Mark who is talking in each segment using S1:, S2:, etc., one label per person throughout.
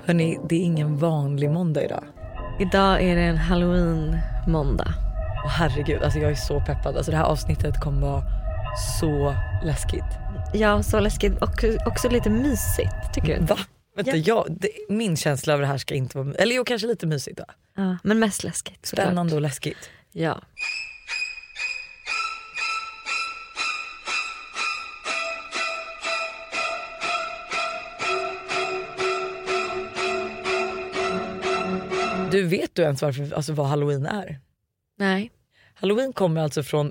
S1: Hörrni, det är ingen vanlig måndag idag.
S2: Idag är det en Halloween-måndag.
S1: Och herregud, alltså jag är så peppad. Alltså det här avsnittet kommer vara så läskigt.
S2: Ja, så läskigt. Och också lite mysigt, tycker du?
S1: Va? Vänta, min känsla av det här ska inte vara... Eller jo, kanske lite mysigt då.
S2: Ja, men mest läskigt.
S1: Spännande och läskigt.
S2: Ja.
S1: Du vet du ens vad Halloween är?
S2: Nej.
S1: Halloween kommer alltså från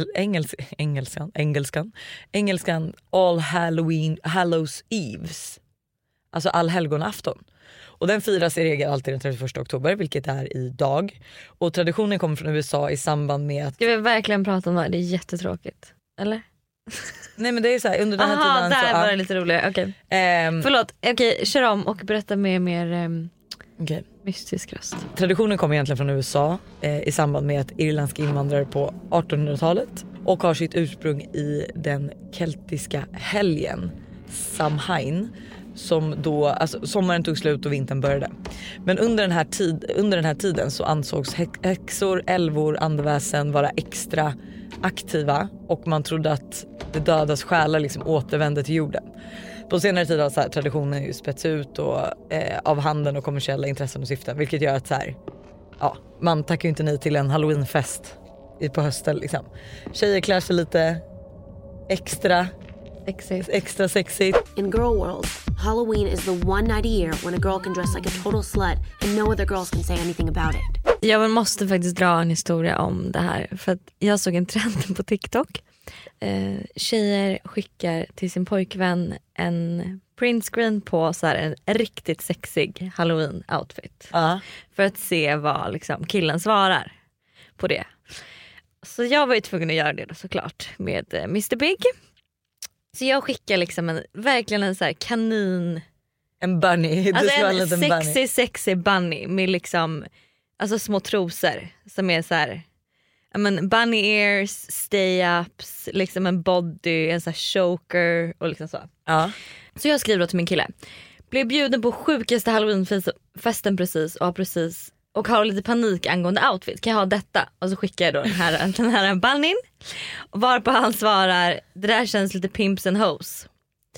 S1: engelskan All Hallows Eves. Alltså allhelgonafton. Och den firas i regel alltid den 31 oktober, vilket är idag. Och traditionen kommer från USA i samband med att...
S2: Ska vi verkligen prata om det här? Det är jättetråkigt. Eller?
S1: Nej, men det är så här, under den här tiden...
S2: där
S1: så,
S2: var det lite roligare. Okej. Förlåt. Okej, kör om och berätta med mer mystisk röst.
S1: Traditionen kommer egentligen från USA i samband med att irländska invandrare på 1800-talet och har sitt ursprung i den keltiska helgen Samhain, som då, alltså sommaren tog slut och vintern började. Men under den här tiden så ansågs häxor, älvor, andeväsen vara extra aktiva och man trodde att det dödas själar liksom återvände till jorden. På senare tid har så här, traditionen ju spets ut och, av handeln och kommersiella intressen och syften, vilket gör att så här, man tackar ju inte nej till en Halloweenfest på hösten liksom. Tjejer klär sig lite extra sexigt.
S3: In girl world, Halloween is the one night a year when a girl can dress like a total slut and no other girls can say anything about it.
S2: Jag måste faktiskt dra en historia om det här, för att jag såg en trend på TikTok. Tjejer skickar till sin pojkvän en printscreen på så här en riktigt sexig Halloween-outfit. För att se vad liksom killen svarar på det. Så jag var ju tvungen att göra det då, såklart, med Mr. Big. Så jag skickar liksom verkligen en så här kanin...
S1: En bunny.
S2: Alltså en sexy bunny med liksom, alltså små trosor som är så här... bunny ears, stay-ups, liksom en body, en sån här choker och liksom så.
S1: Ja.
S2: Så jag skriver då till min kille. Blev bjuden på sjukaste Halloweenfesten precis och har lite panik angående outfit. Kan jag ha detta? Och så skickar jag då den här bunnyn. Varpå han svarar, det där känns lite pimps and hoes.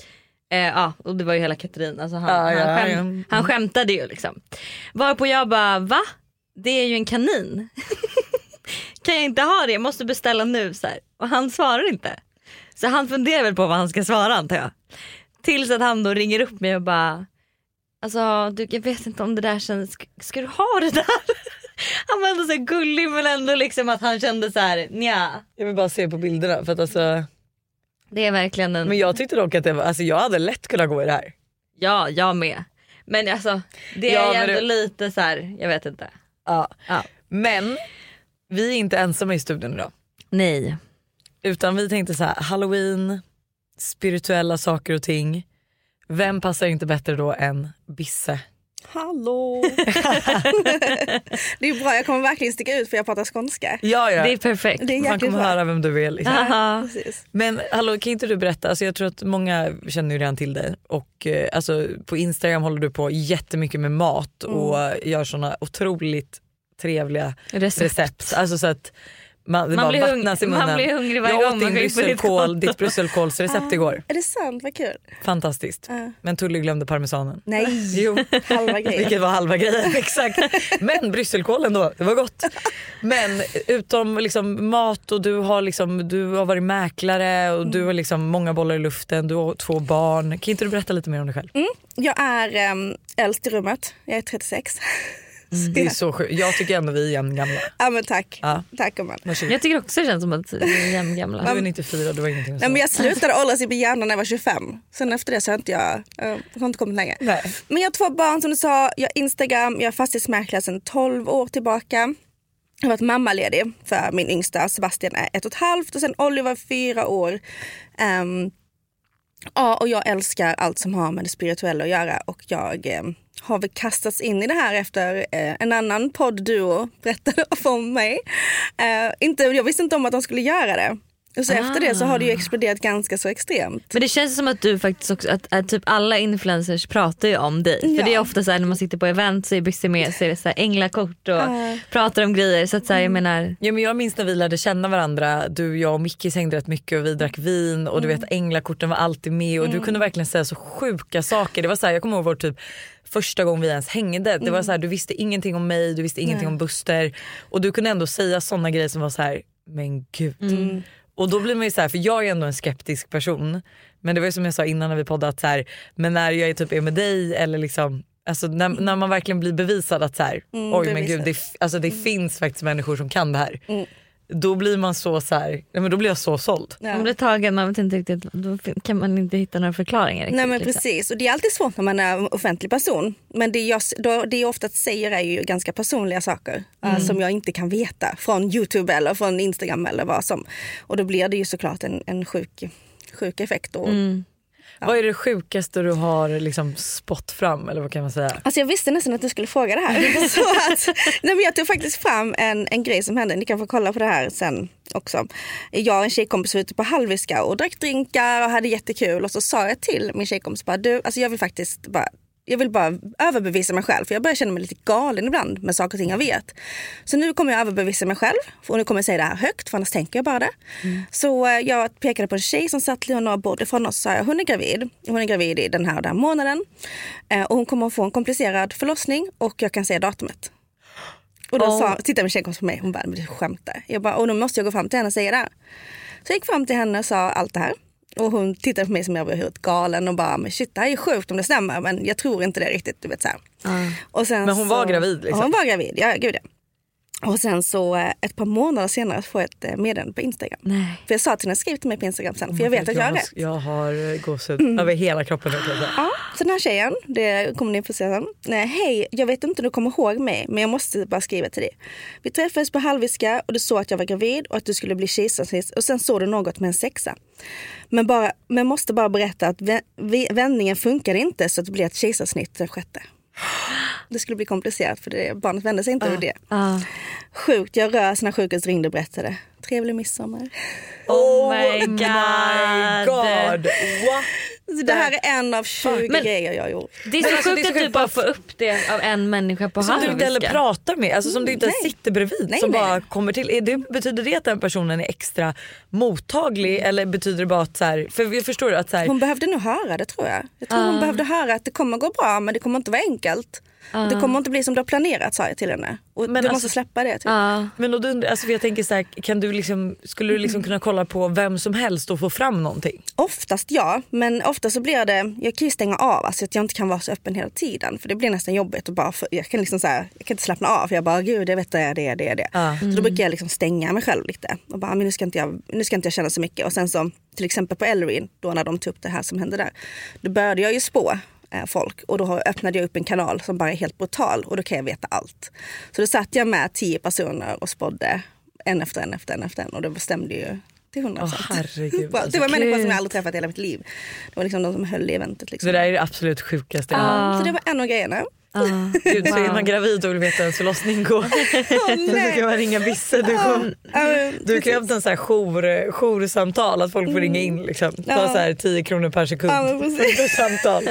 S2: Och det var ju hela Katrin. Alltså han skämtade ju liksom. Varpå jag bara, va? Det är ju en kanin. Kan jag inte ha det? Jag måste beställa nu så här. Och han svarar inte. Så han funderar väl på vad han ska svara, antar jag. Tills att han då ringer upp mig och bara, alltså jag vet inte om det där känns, ska du ha det där? Han var ändå så gullig, men ändå liksom att han kände så här, nja.
S1: Jag vill bara se på bilderna för att alltså...
S2: Det är verkligen en...
S1: Men jag tyckte dock att det var, alltså jag hade lätt kunnat gå i det här.
S2: Ja, jag med. Men alltså det är ändå lite så här, jag vet inte.
S1: Ja. Men vi är inte ensamma i studion idag.
S2: Nej.
S1: Utan vi tänkte så här, Halloween, spirituella saker och ting. Vem passar inte bättre då än Bisse?
S4: Hallå! Det är bra, jag kommer verkligen sticka ut för jag pratar skånska.
S1: Ja.
S2: Det är perfekt.
S1: Det är man kommer höra vem du vill. Liksom.
S4: Precis.
S1: Men hallå, kan inte du berätta? Alltså, jag tror att många känner ju redan till dig. Och alltså, på Instagram håller du på jättemycket med mat och gör såna otroligt trevliga recept. Alltså så att man
S2: blir hungrig varje gång man går in på
S1: ditt brysselkålsrecept igår.
S4: Är det sant? Vad kul.
S1: Fantastiskt. Men Tully glömde parmesanen.
S4: Nej,
S1: jo.
S4: halva grejen.
S1: Vilket var halva grejen, exakt. Men brysselkålen då, det var gott. Men utom liksom mat och du har varit mäklare och du har liksom många bollar i luften, du har 2 barn. Kan inte du berätta lite mer om dig själv?
S4: Jag är äldst i rummet, jag är 36.
S1: Det är så sjukt. Jag tycker ändå vi är jämngamla.
S4: Ja, men tack.
S1: Ja.
S4: Tack, man.
S2: Jag tycker också det känns som att vi är jämngamla.
S1: Du är 94, du var ingenting.
S4: Nej, men jag slutade åldras i hjärnan när jag var 25. Sen efter det så har jag inte kommit längre.
S1: Nej.
S4: Men jag har 2 barn som du sa. Jag har Instagram, jag är fastighetsmäklare sedan 12 år tillbaka. Jag har varit mammaledig för min yngsta. Sebastian är 1,5 och sen Oliver 4 år. Och jag älskar allt som har med det spirituella att göra. Och jag har väl kastats in i det här efter en annan poddduo berättade om mig. Jag visste inte om att de skulle göra det. Och så efter det så har det ju exploderat ganska så extremt.
S2: Men det känns som att du faktiskt också, att typ alla influencers pratar ju om dig. För det är ofta så här när man sitter på event så är Bussy med, så är det så här änglakort och pratar om grejer. Så att så här, jag menar...
S1: Ja, men jag minns när vi lärde känna varandra, du, jag och Micke hängde rätt mycket och vi drack vin och du vet änglakorten var alltid med och du kunde verkligen säga så sjuka saker. Det var så här, jag kommer ihåg vår typ första gång vi ens hängde. Det var så här, du visste ingenting om mig, du visste ingenting om Buster och du kunde ändå säga såna grejer som var så här, men gud. Och då blir man ju så här, för jag är ändå en skeptisk person. Men det var ju som jag sa innan när vi poddade att så här, men när jag är med dig eller liksom, alltså när man verkligen blir bevisad att så här, oj men gud, det finns faktiskt människor som kan det här. Då blir man så här, men då blir jag så såld.
S2: Man blir tagen, man vet inte riktigt, då kan man inte hitta några förklaringar riktigt.
S4: Nej men precis, och det är alltid svårt när man är offentlig person. Men det jag ofta säger är ju ganska personliga saker som jag inte kan veta från YouTube eller från Instagram eller vad som. Och då blir det ju såklart en sjuk effekt. Och,
S1: Vad är det sjukaste du har liksom spott fram, eller vad kan man säga?
S4: Alltså jag visste nästan att du skulle fråga det här. Så att, nej men jag tog faktiskt fram en grej som hände. Ni kan få kolla på det här sen också. Jag och en tjejkompis var ute på Halviska och drack drinkar och hade jättekul. Och så sa jag till min tjejkompis bara, du, alltså jag vill bara överbevisa mig själv. För jag börjar känna mig lite galen ibland med saker och ting jag vet. Så nu kommer jag överbevisa mig själv. Och nu kommer jag säga det här högt, för annars tänker jag bara det. Så jag pekade på en tjej som satt några bord ifrån oss och sa, hon är gravid. Hon är gravid i den här månaden. Och hon kommer att få en komplicerad förlossning. Och jag kan säga datumet. Och då tittade min tjejkompis på mig. Hon bara, men du skämtar. Jag bara, och då måste jag gå fram till henne och säga det här. Så jag gick fram till henne och sa allt det här. Och hon tittade på mig som jag var helt galen och bara, men shit, det här är sjukt om det stämmer, men jag tror inte det riktigt, du vet så här. Och sen
S1: men hon var gravid liksom?
S4: Hon var gravid, ja gud ja. Och sen så ett par månader senare får jag ett meddelande på Instagram.
S2: Nej.
S4: För jag sa till henne, skriv till mig på Instagram sen, för jag vet att jag har rätt.
S1: Jag har gåshud över hela kroppen.
S4: Ja, så den här tjejen, det kommer ni få se sen. Nej, hej, jag vet inte om du kommer ihåg mig, men jag måste bara skriva till dig. Vi träffades på Halviska och du såg att jag var gravid och att du skulle bli kejsarsnitt. Och sen såg du något med en sexa. Men måste bara berätta att vändningen funkar inte så att det blir ett kejsarsnitt den 6. Det skulle bli komplicerat för barnet vände sig inte över det. Sjukt, jag rös när sjukhus ringde och berättade. Trevlig midsommar.
S2: Oh my god.
S1: What?
S4: Så det här är en av 20 grejer jag har gjort.
S2: Det är så sjukt att du bara får upp det av en människa på
S1: Halviska. Som du inte heller pratar med, alltså som du inte sitter bredvid. Som bara kommer till. Betyder det att den personen är extra mottaglig eller betyder det bara att så här, för vi förstår att så här,
S4: hon behövde nog höra det, tror jag. Jag tror hon behövde höra att det kommer gå bra, men det kommer inte vara enkelt. Det kommer inte bli som du har planerat, sa jag till henne. Och men du måste släppa det. Typ.
S1: Men då, alltså, för jag tänker så här, skulle du liksom kunna kolla på vem som helst och få fram någonting?
S4: Oftast ja, men ofta så blir det, jag kan ju stänga av, alltså att jag inte kan vara så öppen hela tiden. För det blir nästan jobbigt och bara, jag kan liksom så här, jag kan inte slappna av. För jag bara, gud, jag vet det. Så då brukar jag liksom stänga mig själv lite. Och bara, men nu ska inte jag känna så mycket. Och sen så, till exempel på Ellerin, då när de tog upp det här som hände där. Då började jag ju spå folk och då öppnade jag upp en kanal som bara är helt brutal och då kan jag veta allt. Så då satt jag med 10 personer och spådde en efter en och det bestämde ju till 100%.
S1: Herregud,
S4: det var människor som jag aldrig träffat i hela mitt liv. Det var liksom de som höll i eventet. Liksom.
S1: Så det är det absolut sjukaste.
S4: Så det var en av grejerna.
S1: Gud, så är man gravid och vill veta ens förlossning går. Så kan man ringa Bisse. Du kan hämta en så här joursamtal att folk får ringa in liksom. Ta så här 10 kronor per sekund för samtal.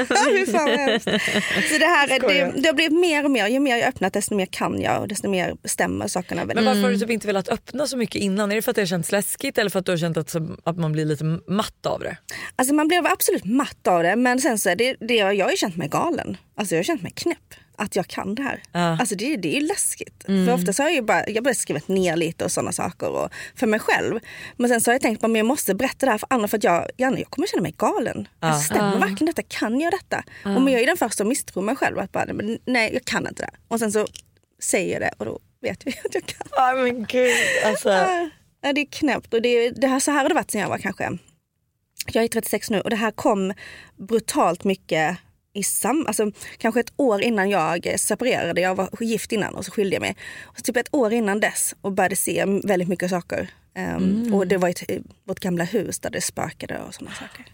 S4: Så det här det har blivit mer och mer. Ju mer jag öppnat desto mer kan jag och desto mer bestämmer sakerna.
S1: Men varför har du typ inte velat öppna så mycket innan? Är det för att det har känts läskigt eller för att du har känt att man blir lite matt av det?
S4: Alltså man blir absolut matt av det, men sen så är jag har ju känt mig galen. Alltså jag har känt mig knäpp att jag kan det här. Alltså det är ju läskigt. För ofta så har jag bara skrivit ner lite och sådana saker och för mig själv. Men sen så har jag tänkt på att jag måste berätta det här för andra för att jag kommer känna mig galen. Alltså, stämmer verkligen detta? Kan jag detta? Och men jag är den första att misstro mig själv att bara, men nej, jag kan inte det. Och sen så säger jag det och då vet jag att jag kan.
S1: Men gud, alltså.
S4: Det är knäppt och det här, så här har det varit sen jag var kanske. Jag är 36 nu och det här kom brutalt mycket alltså kanske ett år innan jag separerade. Jag var gift innan och så skilde jag mig. Och typ ett år innan dess och började se väldigt mycket saker. Och det var vårt gamla hus där det spökade och sådana saker.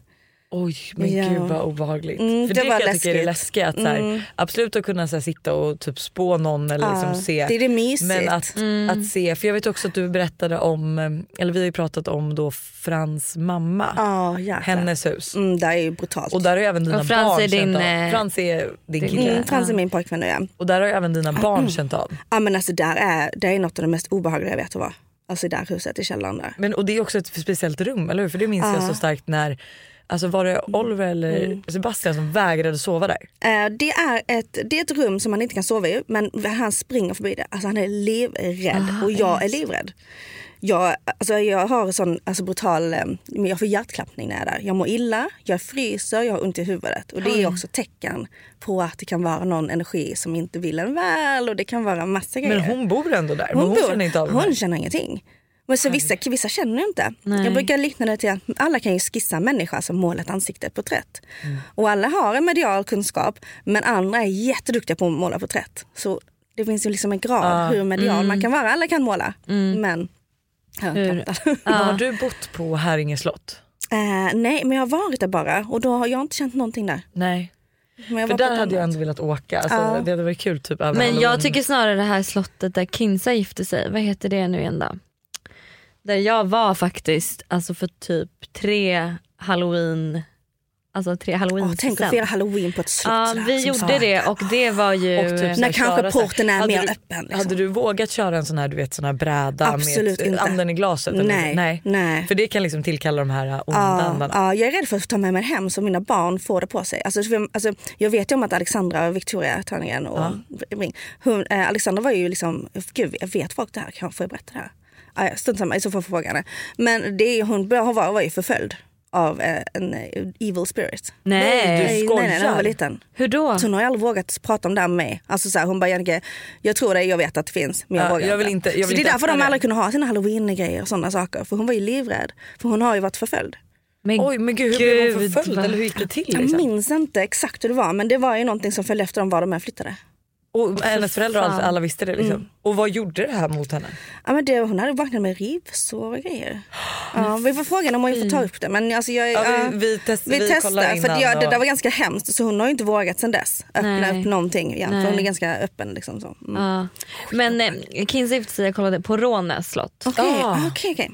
S1: Oj, men gud vad obehagligt. För
S4: det
S1: det
S4: var
S1: kan jag tycka är det
S4: läskigt.
S1: läskiga. Att, så här, absolut att kunna så här, sitta och typ spå någon eller liksom se.
S4: Det är det mysigt.
S1: Men att se, för jag vet också att du berättade om, eller vi har ju pratat om då Frans mamma. Hennes hus.
S4: Det är ju brutalt.
S1: Och där har ju även dina
S2: Frans
S1: barn
S2: är din,
S1: känt av. Frans är din kille.
S4: Frans är min pojkvän nu, ja.
S1: Och där har ju även dina barn känt av.
S4: Ja, men alltså det är något av det mest obehagliga jag vet att vara. Alltså i det här huset i källaren där.
S1: Men, och det är också ett speciellt rum, eller hur? För det minns jag så starkt när, alltså var det Oliver eller Sebastian som vägrade sova där?
S4: Det är ett rum som man inte kan sova i, men han springer förbi det. Alltså han är livrädd och jag är livrädd. Jag har sån brutal, jag får hjärtklappning när jag är där. Jag mår illa, jag fryser, jag har ont i huvudet. Och det är också tecken på att det kan vara någon energi som inte vill en väl. Och det kan vara massa grejer.
S1: Men hon bor ändå där, hon känner inte av det.
S4: Hon känner ingenting. Men så vissa känner inte.
S2: Nej.
S4: Jag brukar likna det till att alla kan ju skissa en människa som målar ett ansikte på porträtt. Och alla har en medial kunskap, men andra är jätteduktiga på att måla porträtt. Så det finns ju liksom en grad hur medial man kan vara. Alla kan måla, men
S1: Har du bott på Häringe slott?
S4: Nej, men jag har varit där bara. Och då har jag inte känt någonting där.
S1: Nej.
S4: Men
S1: För där hade jag ändå velat åka. Alltså, det hade varit kul typ.
S2: Men jag tycker snarare det här slottet där Kinsa gifte sig. Vad heter det nu igen då? Där jag var faktiskt, alltså för typ 3 Halloween. Alltså 3 Halloween.
S4: Tänk att fira Halloween på ett slott.
S2: Ja, vi gjorde det och det var ju...
S1: Och typ
S4: när kanske porten är mer öppen. Liksom.
S1: Hade du vågat köra en sån här, du vet, sån här bräda
S4: Absolut
S1: med
S4: inte.
S1: anden i glaset? Eller? Nej. För det kan liksom tillkalla de här onda andarna.
S4: Ja, jag är rädd för att ta med mig hem så mina barn får det på sig. Alltså, jag vet ju om att Alexandra och Victoria Törningen och Alexandra var ju liksom, gud, jag vet folk det här, får jag berätta det här? Stund samma, så får jag fråga henne. Men hon var ju förföljd av en evil spirit.
S2: Nej,
S1: du skojar.
S4: Nej, när hon var liten.
S2: Hur då?
S4: Så hon har aldrig vågat prata om det här med mig. Alltså så här, hon bara, Jannike, jag tror det, jag vet att det finns, men jag vågar inte. Så det är därför de aldrig kunde ha sina Halloween-grejer och sådana saker. För hon var ju livrädd. För hon har ju varit förföljd.
S1: Men gud, hur blev hon förföljd? Eller hur gick det till? Liksom?
S4: Jag minns inte exakt hur det var, men det var ju någonting som följde efter dem var de här flyttade.
S1: Och hennes föräldrar och alla visste det liksom. Och vad gjorde det här mot henne?
S4: Ja, men hon hade vaknat med rivsår och grejer. Ja, vi får fråga om hon får ta upp det. Men alltså
S1: vi
S4: testar. För det var ganska hemskt. Så hon har ju inte vågat sedan dess öppna upp någonting igen. För hon är ganska öppen liksom så.
S2: Ja. Men Kinsa gifte sig, jag kollade på Rånäs slott.
S4: Okej.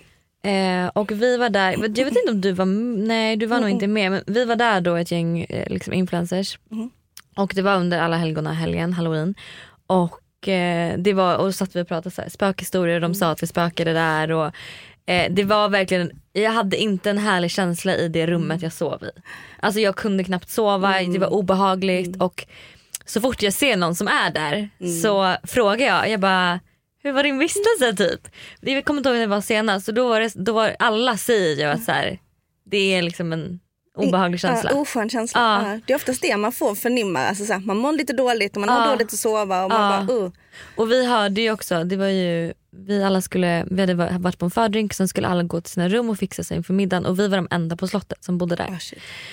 S2: Och vi var där, jag vet inte om du var, nej du var nog inte med, men vi var där då ett gäng liksom influencers. Och det var under alla helgen, Halloween. Och det var, och satt vi och pratade så här, spökhistorier, de sa att vi spökade där och det var verkligen, jag hade inte en härlig känsla i det rummet jag sov i. Alltså jag kunde knappt sova, det var obehagligt och så fort jag ser någon som är där så frågar jag bara, hur var din vistelse typ? Jag kommer inte ihåg när det var senast, så då var alla säger ju att så här, det är liksom en obehaglig känsla.
S4: Oskön känsla. Det är oftast det man får förnimma. Alltså, så här, man mår lite dåligt och man har dåligt att sova. Och man bara,
S2: Och vi hörde ju också, det var ju, vi hade varit på en fördrink, sen skulle alla gå till sina rum och fixa sig inför middagen. Och vi var de enda på slottet som bodde där.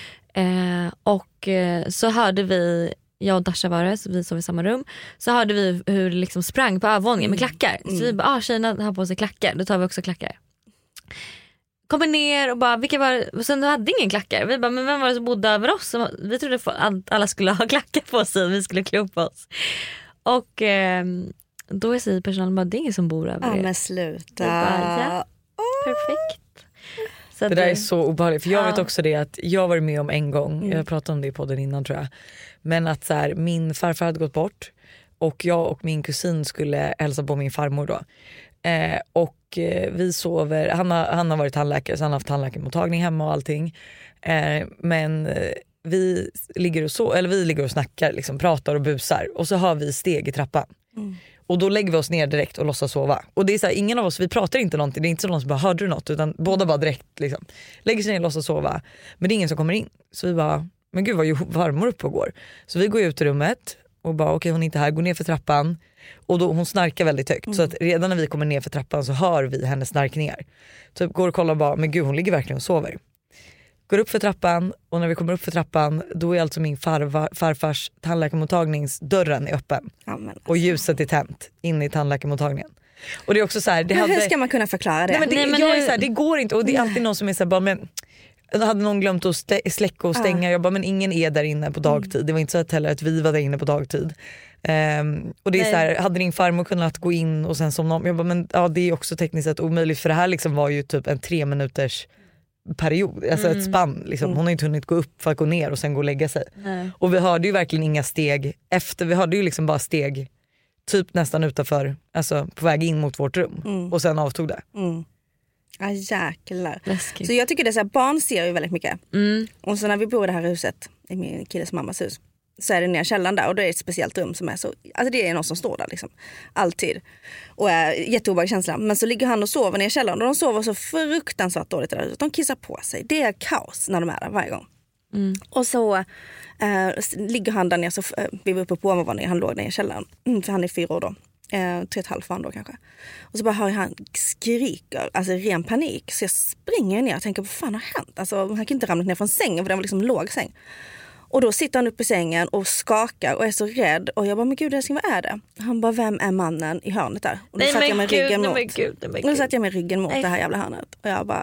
S2: Så hörde vi, jag och Dasha var det, så vi sov i samma rum. Så hörde vi hur det liksom sprang på övervåningen med klackar. Så vi bara, tjejerna har på sig klackar, då tar vi också klackar. Kommer ner och bara, vilka var, och sen hade ingen klackar. Vi bara, men vem var det som bodde över oss? Vi trodde att alla skulle ha klackar på sig och vi skulle klä upp oss. Och då säger personalen bara, det är ingen som bor över er.
S4: Ja, men sluta.
S2: Bara, perfekt. Så
S1: det där är så obehagligt. För jag vet också det att jag var med om en gång, jag pratade om det i podden innan tror jag. Men att så här, min farfar hade gått bort och jag och min kusin skulle hälsa på min farmor då. Och vi sover, han har varit tandläkare så han har haft tandläkarmottagning hemma och allting. Men vi ligger och snackar liksom, pratar och busar och så har vi steg i trappan. Och då lägger vi oss ner direkt och låtsas sova. Och det är så här, ingen av oss, vi pratar inte någonting, det är inte så någon som bara, hörde du något? Utan båda bara direkt liksom, lägger sig ner och låtsas sova. Men det är ingen som kommer in. Så vi bara, men gud vad ju farmor upp och går. Så vi går ut i rummet och bara okej, hon är inte här, går ner för trappan. Och då, hon snarkar väldigt högt så att redan när vi kommer ner för trappan så hör vi hennes snarkningar. Så går och kollar och bara, men gud hon ligger verkligen och sover. Går upp för trappan och när vi kommer upp för trappan då är alltså min farfars tandläkarmottagningsdörren är öppen. Och ljuset är tänt inne i tandläkarmottagningen. Och det är också så här,
S4: hur ska man kunna förklara det?
S1: Nej, men det går inte och det är alltid någon som är så här, bara, men hade någon glömt att släcka och stänga. Jag bara, men ingen är där inne på dagtid. Det var inte så att heller att vi var där inne på dagtid. Och det är så här, hade din farmor kunnat gå in och sen somna om? Jag bara, men ja, det är också tekniskt sett omöjligt, för det här liksom var ju typ en 3 minuters period, alltså ett spann liksom. Hon har inte hunnit gå upp för att gå ner och sen gå och lägga sig. Och vi hörde ju verkligen inga steg efter, vi hörde ju liksom bara steg typ nästan utanför, alltså på väg in mot vårt rum, och sen avtog det.
S4: Ja, jäklar.
S2: Läskigt.
S4: Så jag tycker det är så här, barn ser ju väldigt mycket. Och så när vi bor i det här huset, i min killes mammas hus, så är det ner källaren där, och det är ett speciellt rum som är så, alltså det är någon som står där liksom, alltid, och är jätteobehaglig känsla. Men så ligger han och sover ner i källaren, och de sover så fruktansvärt dåligt där. De kissar på sig, det är kaos när de är där varje gång. Och så ligger han där ner, så vi var uppe på övervåningen, han låg ner i källaren, för han är 4 år då, 3,5 var han då kanske. Och så bara hör han skriker, alltså ren panik. Så jag springer ner och tänker, vad fan har hänt? Alltså han kan inte ramla ner från sängen, för den var liksom låg säng. Och då sitter han uppe i sängen och skakar och är så rädd. Och jag bara, men gud älskling, vad är det? Han bara, vem är mannen i hörnet där? Och då satt jag med ryggen mot. Då satt jag med ryggen mot det här jävla hörnet. Och jag bara,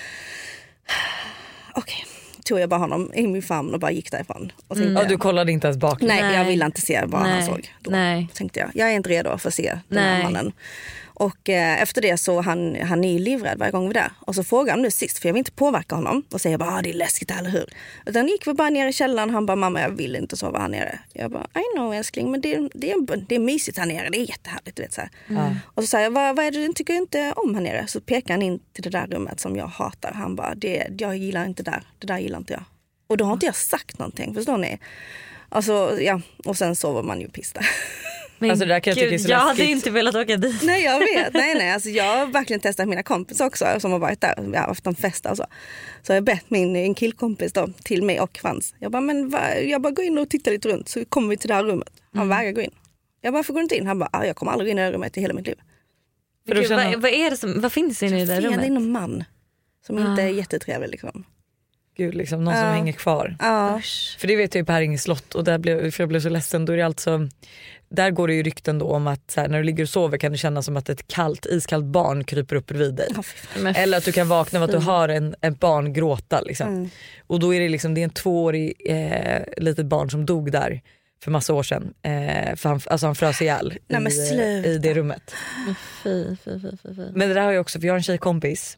S4: okej. Tog jag bara honom i min famn och bara gick därifrån. Och tänkte,
S1: Du kollade inte ens bak?
S4: Nej, jag ville inte se vad han såg. Då tänkte jag är inte redo för att se den här mannen. Och efter det så han är livrädd varje gång vi är där. Och så frågar han nu sist, för jag vill inte påverka honom. Och säger bara, det är läskigt, eller hur? Utan gick vi bara ner i källaren. Han bara, mamma jag vill inte sova här nere. Jag bara, I know älskling, men det är mysigt här nere. Det är jättehärligt, du vet så här. Och så säger jag, vad är det du tycker inte om här nere? Så pekar han in till det där rummet som jag hatar. Han bara, jag gillar inte där. Det där gillar inte jag. Och då har inte jag sagt någonting, förstår ni? Alltså, ja. Och sen sover man ju piss där.
S2: Men
S1: alltså, det där kan
S2: jag hade inte velat åka dit.
S4: Nej, jag vet. Nej. Alltså, jag har verkligen testat mina kompisar också som har varit där. Jag har haft en fest och så. Så jag har bett en killkompis då, till mig och Frans. Jag bara, jag bara går in och tittar lite runt, så kommer vi till det här rummet. Han vägrar gå in. Jag bara, får gå inte in? Han bara, jag kommer aldrig in i det här rummet i hela mitt liv.
S2: För Gud, vad är det som, vad finns inne i det rummet?
S4: Det är någon man som inte är jättetrevlig liksom.
S1: Gud, liksom, någon som hänger kvar. För det vet jag ju på Häringe slott, och för jag blev så ledsen. Då är det alltså, där går det ju rykten då om att så här, när du ligger och sover kan det kännas som att ett iskallt barn kryper upp bredvid dig. Eller att du kan vakna av att du hör en barn gråta liksom. Och då är det liksom, det är en 2-årig litet barn som dog där för massa år sedan. För han frös ihjäl i det rummet.
S2: Fy.
S1: Men det där har jag också, för jag har en tjejkompis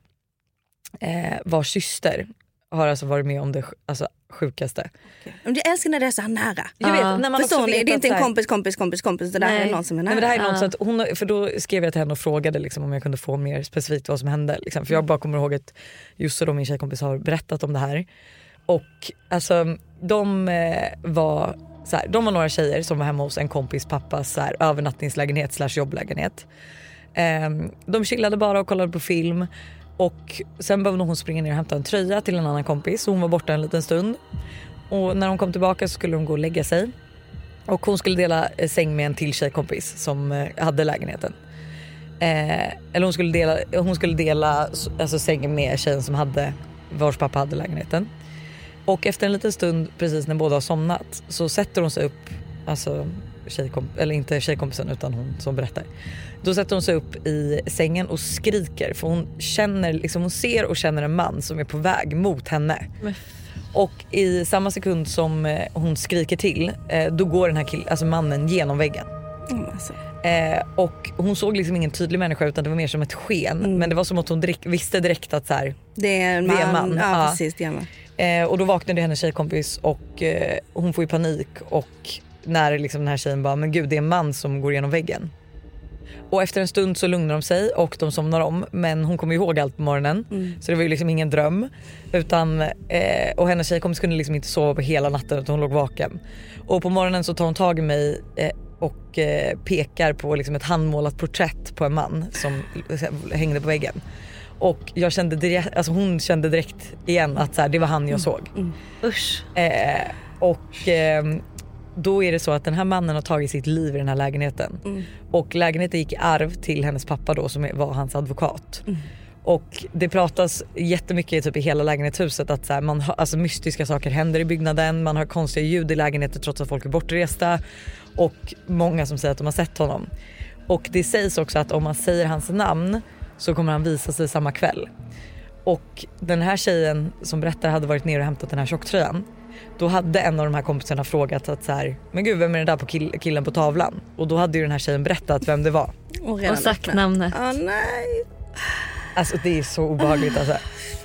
S1: vars syster har alltså varit med om det sjukaste.
S4: Jag älskar när det är så här nära.
S1: Jag vet, när man
S4: förstår ni? Det är inte en kompis. Det där är någon som är nära.
S1: Nej, men det här är något så att för då skrev jag till henne och frågade liksom, om jag kunde få mer specifikt vad som hände. Liksom. För jag bara kommer ihåg att just så min tjejkompis har berättat om det här. Och alltså, de var några tjejer som var hemma hos en kompis pappas så här, övernattningslägenhet / jobblägenhet. De chillade bara och kollade på film. Och sen behövde hon springa ner och hämta en tröja till en annan kompis. Så hon var borta en liten stund. Och när hon kom tillbaka så skulle hon gå och lägga sig. Och hon skulle dela säng med en till tjejkompis som hade lägenheten. Eller hon skulle dela alltså, sängen med tjejen som hade, vars pappa hade lägenheten. Och efter en liten stund, precis när båda har somnat, så sätter hon sig upp, alltså eller inte tjejkompisen utan hon som berättar. Då sätter hon sig upp i sängen och skriker, för hon känner liksom, hon ser och känner en man som är på väg mot henne. Och i samma sekund som hon skriker till, då går den här alltså mannen genom väggen. Och hon såg liksom ingen tydlig människa, utan det var mer som ett sken. Men det var som att hon visste direkt att så här,
S4: det är en man. Ja, precis,
S1: och då vaknade hennes tjejkompis och hon får ju panik. Och när liksom den här tjejen bara, men gud, det är en man som går genom väggen. Och efter en stund så lugnar de sig och de somnar om. Men hon kommer ihåg allt på morgonen. Så det var ju liksom ingen dröm. Utan, och hennes tjejkompis kunde liksom inte sova på hela natten, utan hon låg vaken. Och på morgonen så tar hon tag i mig och pekar på liksom ett handmålat porträtt på en man som hängde på väggen. Och jag kände direkt, alltså hon kände direkt igen att så här, det var han jag såg.
S2: Usch.
S1: Då är det så att den här mannen har tagit sitt liv i den här lägenheten. Och lägenheten gick i arv till hennes pappa då, som var hans advokat. Och det pratas jättemycket typ i hela lägenhetshuset att så här, alltså mystiska saker händer i byggnaden. Man har konstiga ljud i lägenheten trots att folk är bortresta. Och många som säger att de har sett honom. Och det sägs också att om man säger hans namn så kommer han visa sig samma kväll. Och den här tjejen som berättar hade varit ner och hämtat den här tjocktröjan. Då hade en av de här kompisarna frågat att så här, men gud, vem är den där på killen på tavlan? Och då hade ju den här tjejen berättat vem det var.
S2: Och sagt namnet.
S4: Nej.
S1: Alltså det är så obehagligt alltså.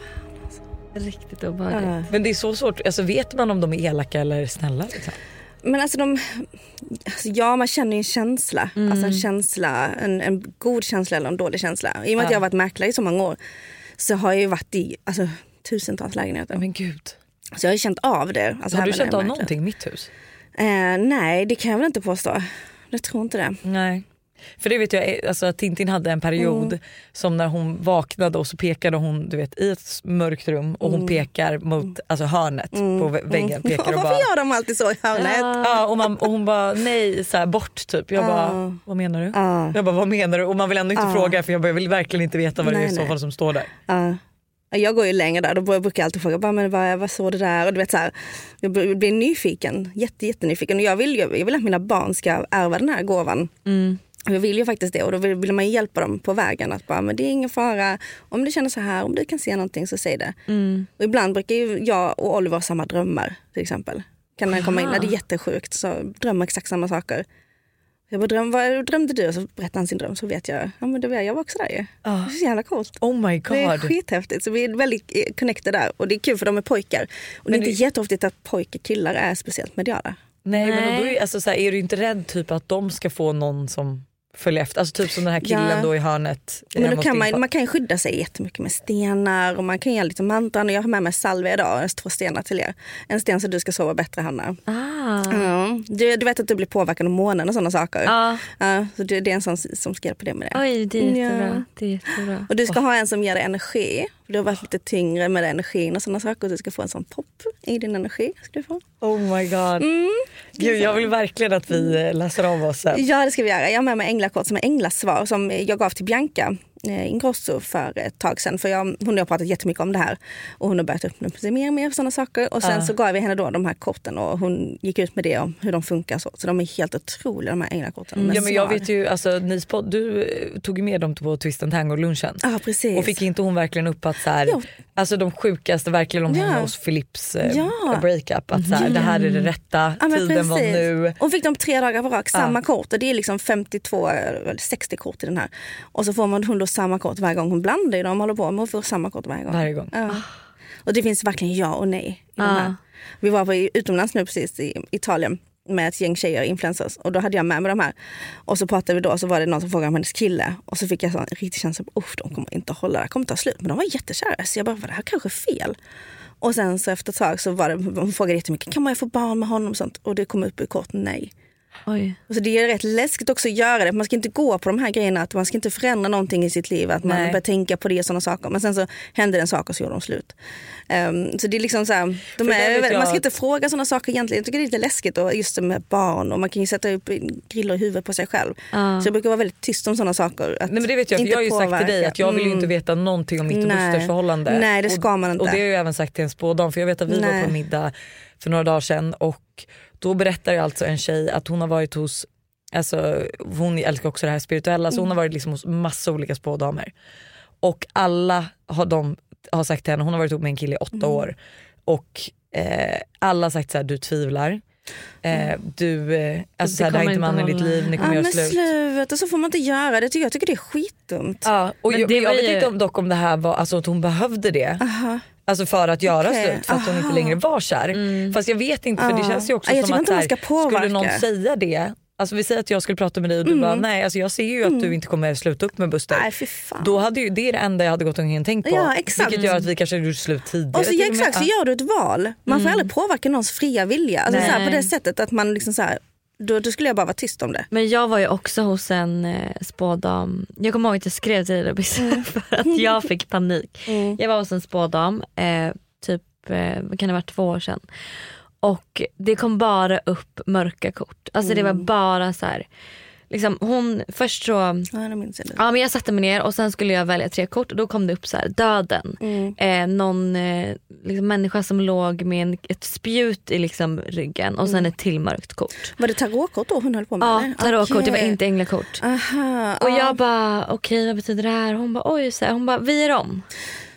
S2: Riktigt obehagligt.
S1: Men det är så svårt, alltså vet man om de är elaka eller snälla liksom?
S4: Men alltså ja, man känner ju en känsla. Alltså en känsla, en god känsla eller en dålig känsla. I och med att jag har varit mäklare i så många år så har jag ju varit i tusentals lägenheter.
S1: Men gud.
S4: Så jag har ju känt av det. Alltså,
S1: har du känt av någonting i mitt hus?
S4: Nej, det kan jag väl inte påstå. Jag tror inte det.
S1: Nej. För det vet jag, alltså att Tintin hade en period som när hon vaknade och så pekade hon, du vet, i ett mörkt rum och hon pekar mot alltså hörnet på väggen. Pekar och
S4: varför
S1: bara,
S4: gör de alltid så i hörnet?
S1: Ja, och hon bara nej, så här, bort typ. Jag bara, vad menar du? Jag bara, vad menar du? Och man vill ändå inte fråga för jag vill verkligen inte veta vad det är i så fall som står där.
S4: Jag går ju längre där, då brukar jag alltid fråga bara, men vad såg det där? Och du vet så här, jag blir nyfiken, jättenyfiken. Och jag vill att mina barn ska ärva den här gåvan. Jag vill ju faktiskt det, och då vill man ju hjälpa dem på vägen att bara, men det är ingen fara, om du känner så här, om du kan se någonting så säg det. Och ibland brukar ju jag och Oliver ha samma drömmar till exempel. Kan han komma in när det är jättesjukt så drömmer exakt samma saker. Jag bara, vad drömde du? Och så berättade han sin dröm, så vet jag, ja men jag var också där ju. Det är så jävla coolt.
S1: Oh my god.
S4: Det är skithäftigt, så vi är väldigt connected där. Och det är kul för de är pojkar. Och men det är inte jätteoftigt att killar är speciellt mediala.
S1: Nej. Men då är, alltså, så här, är du inte rädd typ att de ska få någon som följer efter? Alltså typ som den här killen då i hörnet.
S4: Men då kan man kan skydda sig jättemycket med stenar och man kan göra lite mantran. Och jag har med mig salvia idag, 2 stenar till er. En sten så du ska sova bättre, Hanna. Du vet att du blir påverkad av månen och sådana saker. Så det är en sån som ska hjälpa dig med det.
S2: Oj, det är jättebra. Det är jättebra.
S4: Och du ska ha en som ger dig energi. Du har varit lite tyngre med energin och sådana saker. Och du ska få en sån pop i din energi. Ska du få.
S1: Oh my god. Gud, jag vill verkligen att vi läser av oss sen.
S4: Ja, det ska vi göra. Jag har med mig änglakort som är änglasvar som jag gav till Bianca Ingrosso för ett tag sedan. För hon har pratat jättemycket om det här. Och hon har börjat öppna upp sig mer och mer sådana saker. Och sen så gav vi henne då de här korten och hon gick ut med det om hur de funkar. Så de är helt otroliga, de här änglakorten.
S1: Ja, men jag vet ju, alltså, du tog ju med dem på Twist and Tango-lunchen.
S4: Ja, precis.
S1: Och fick inte hon verkligen upp att så här, alltså de sjukaste verkligen om henne hos Philips breakup. Att så här, det här är det rätta, tiden var nu.
S4: Och fick de 3 dagar på rak, samma kort. Och det är liksom 52 eller 60 kort i den här. Och så får hon då samma kort varje gång. Hon blandar ju dem, håller på med att få samma kort varje gång. Och det finns verkligen ja och nej i de här. Vi var utomlands nu precis i Italien med ett gäng tjejer, influencers. Och då hade jag med mig de här. Och så pratade vi då, så var det någon som frågade om hennes kille. Och så fick jag en riktig känsla på, de kommer inte hålla det, kommer ta slut. Men de var jättekära, så jag bara, det här kanske är fel. Och sen så efter ett tag så var det, hon frågade jättemycket, kan man få barn med honom och sånt? Och det kom upp i kort, nej.
S2: Oj.
S4: Och så det är rätt läskigt också att göra det. Man ska inte gå på de här grejerna, att man ska inte förändra någonting i sitt liv, att man börjar tänka på det och sådana saker. Men sen så hände den sak och så gjorde de slut. Så det är liksom så här, man ska inte fråga sådana saker egentligen. Jag tycker det är lite läskigt, och just det med barn, och man kan ju sätta upp griller i huvudet på sig själv. Så jag brukar vara väldigt tyst om sådana saker.
S1: Nej, men det vet jag, för jag har ju sagt till dig att jag vill ju inte veta någonting om mitt och Busters förhållande.
S4: Nej, det ska man inte.
S1: Och det har jag även sagt till en spådam, för jag vet att vi var på middag för några dagar sedan, och då berättar jag alltså en tjej att hon har varit hos, alltså hon älskar också det här spirituella, så hon har varit liksom hos massa olika spådamer. Och alla har sagt till henne, hon har varit ihop med en kille i 8 år. Och alla har sagt så här, du tvivlar. Alltså såhär, det här är inte mannen i ditt liv, ni kommer göra slut.
S4: Och så får man inte göra det, jag tycker det är skitdumt.
S1: Och jag vet inte dock om det här var, alltså att hon behövde det. Alltså för att göra slut, för att hon inte längre var kär. Fast jag vet inte, för det känns ju också som att här, skulle någon säga det. Alltså vi säger att jag skulle prata med dig och du bara, nej, alltså jag ser ju att du inte kommer sluta upp med Buster.
S4: Nej, fy fan.
S1: Då hade ju, det är det enda jag hade gått omkring och tänkt på.
S4: Ja, exakt.
S1: Vilket gör att vi kanske gjorde slut tidigare.
S4: Och så exakt, så gör du ett val. Man får aldrig påverka någons fria vilja. Alltså så här, på det sättet att man liksom så här, då skulle jag bara vara tyst om det.
S2: Men jag var ju också hos en spådam. Jag kommer ihåg att jag skrev till dig för att jag fick panik. Jag var hos en spådam typ, vad kan det ha varit, 2 år sedan. Och det kom bara upp mörka kort. Alltså det var bara så här, liksom hon först så men jag satte mig ner och sen skulle jag välja 3 kort och då kom det upp så här, döden. Någon liksom människa som låg med ett spjut i liksom ryggen och sen ett till mörkt kort.
S4: Var det tarotkort då hon höll på med?
S2: Ja, tarotkort, det var inte änglakort. Och jag bara, okej, vad betyder det här? Hon bara, oj, så här, hon bara, vi är om.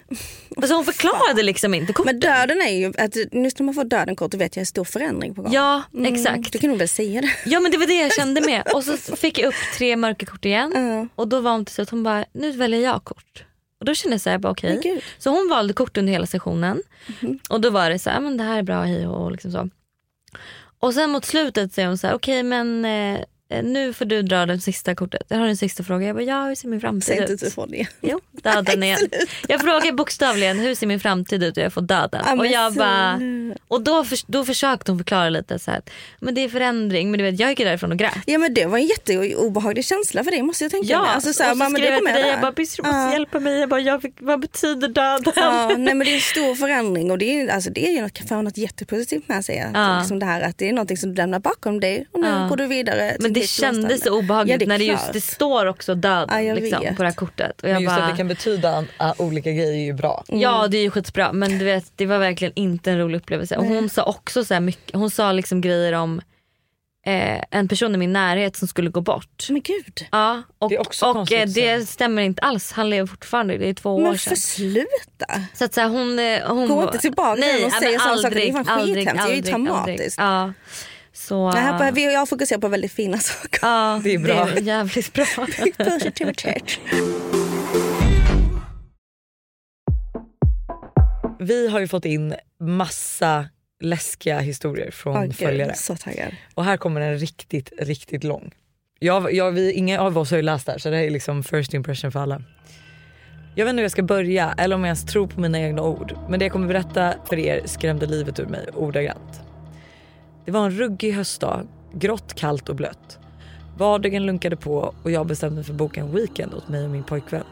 S2: Alltså hon förklarade liksom inte korten.
S4: Men döden är ju, att just när man får döden-kort då vet jag en stor förändring på gång.
S2: Ja, exakt.
S4: Du kan nog väl säga det.
S2: Ja, men det var det jag kände med. Och så fick jag upp 3 mörka kort igen. Och då var hon till så att hon bara, nu väljer jag kort. Och då kände jag så här, okej.
S4: Men gud.
S2: Så hon valde kort under hela sessionen. Och då var det så här, men det här är bra, hej och liksom så. Och sen mot slutet säger hon så här, okej, men nu får du dra det sista kortet. Jag har en sista fråga. Jag bara, ja, hur ser min framtid ut?
S4: Säg inte från det.
S2: Jo, döden igen. Jag frågar bokstavligen, hur ser min framtid ut? Och jag får döden. Och jag bara, och då försökte hon förklara lite så här, men det är förändring. Men du vet, jag gick därifrån och grät.
S4: Ja, men det var en jätteobehaglig känsla för dig, måste jag tänka.
S2: Ja,
S4: alltså, så här,
S2: och så skrev jag till dig, jag bara, du måste hjälpa mig. Jag bara, vad betyder döden?
S4: Ja, nej, men det är en stor förändring och det är ju något jättepositivt med sig. Att, liksom det här, att det är något som du lämnar bakom dig och nu går du vidare.
S2: Men det kändes så obehagligt när det står också döden liksom, på det här kortet. Och jag
S1: men just
S2: bara,
S1: att det kan betyda olika grejer är ju bra.
S2: Ja, det är ju skitbra, men du vet, det var verkligen inte en rolig upplevelse. Och hon sa också så här mycket, hon sa liksom grejer om en person i min närhet som skulle gå bort.
S4: Men gud.
S2: Ja, och
S1: det är också konstigt,
S2: det stämmer inte alls. Han lever fortfarande, det är 2 år sedan.
S4: Men sluta.
S2: Så att så här, hon
S4: gå inte tillbaka
S2: nej,
S4: och säga samma saker. Det är fan
S2: aldrig,
S4: skithemskt, det är ju traumatiskt.
S2: Ja. Så,
S4: jag fokuserar på väldigt fina saker.
S2: Ja,
S1: det är bra.
S2: Det är jävligt bra.
S4: Positivitet.
S1: Vi har ju fått in massa läskiga historier från följare.
S4: Så taggad.
S1: Och här kommer en riktigt, riktigt lång. Ingen av oss har ju läst där, så det här är liksom first impression för alla. Jag vet inte hur jag ska börja eller om jag ens tror på mina egna ord. Men det jag kommer berätta för er skrämde livet ur mig ordagrant. Det var en ruggig höstdag, grått, kallt och blött. Vardagen lunkade på och jag bestämde mig för att boka en weekend åt mig och min pojkvän.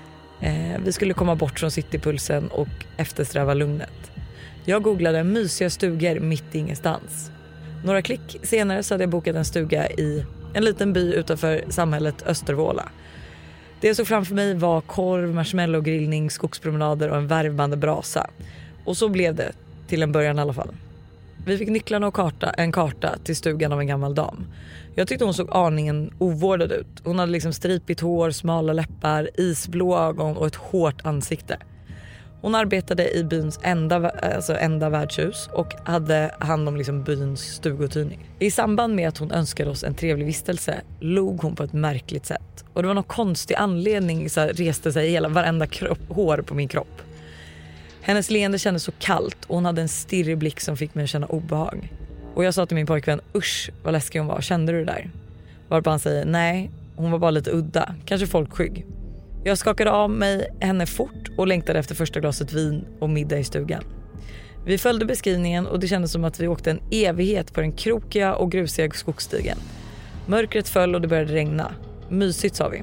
S1: Vi skulle komma bort från citypulsen och eftersträva lugnet. Jag googlade mysiga stugor mitt i ingenstans. Några klick senare så hade jag bokat en stuga i en liten by utanför samhället Östervåla. Det jag såg framför mig var korv, marshmallow-grillning, skogspromenader och en värvande brasa. Och så blev det, till en början i alla fall. Vi fick nycklarna och en karta till stugan av en gammal dam. Jag tyckte hon såg aningen ovårdad ut. Hon hade liksom stripigt hår, smala läppar, isblå ögon och ett hårt ansikte. Hon arbetade i byns enda värdshus och hade hand om liksom byns stuguthyrning. I samband med att hon önskade oss en trevlig vistelse log hon på ett märkligt sätt. Och det var någon konstig anledning så reste sig hela varenda hår på min kropp. Hennes leende kändes så kallt och hon hade en stirrig blick som fick mig att känna obehag. Och jag sa till min pojkvän, usch vad läskig hon var, kände du det där? Varpå han säger, nej, hon var bara lite udda, kanske folkskygg. Jag skakade av mig henne fort och längtade efter första glaset vin och middag i stugan. Vi följde beskrivningen och det kändes som att vi åkte en evighet på den krokiga och grusiga skogsstigen. Mörkret föll och det började regna. Mysigt, sa vi.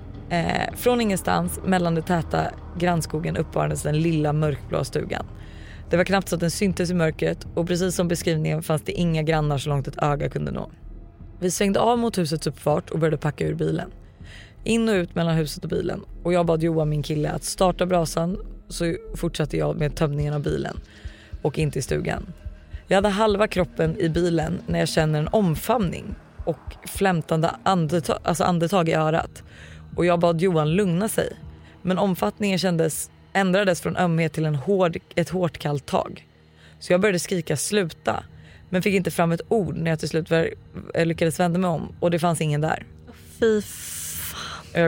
S1: Från ingenstans mellan det täta grannskogen uppvarades den lilla mörkblå stugan. Det var knappt så att den syntes i mörkret och precis som beskrivningen fanns det inga grannar så långt ett öga kunde nå. Vi svängde av mot husets uppfart och började packa ur bilen. In och ut mellan huset och bilen och jag bad Johan, min kille, att starta brasan, så fortsatte jag med tömningen av bilen och in till stugan. Jag hade halva kroppen i bilen när jag känner en omfamning och flämtande andetag i örat. Och jag bad Johan lugna sig. Men omfattningen ändrades från ömhet till ett hårt kallt tag. Så jag började skrika sluta. Men fick inte fram ett ord när jag till slut lyckades vända mig om. Och det fanns ingen där.
S2: Fy fan.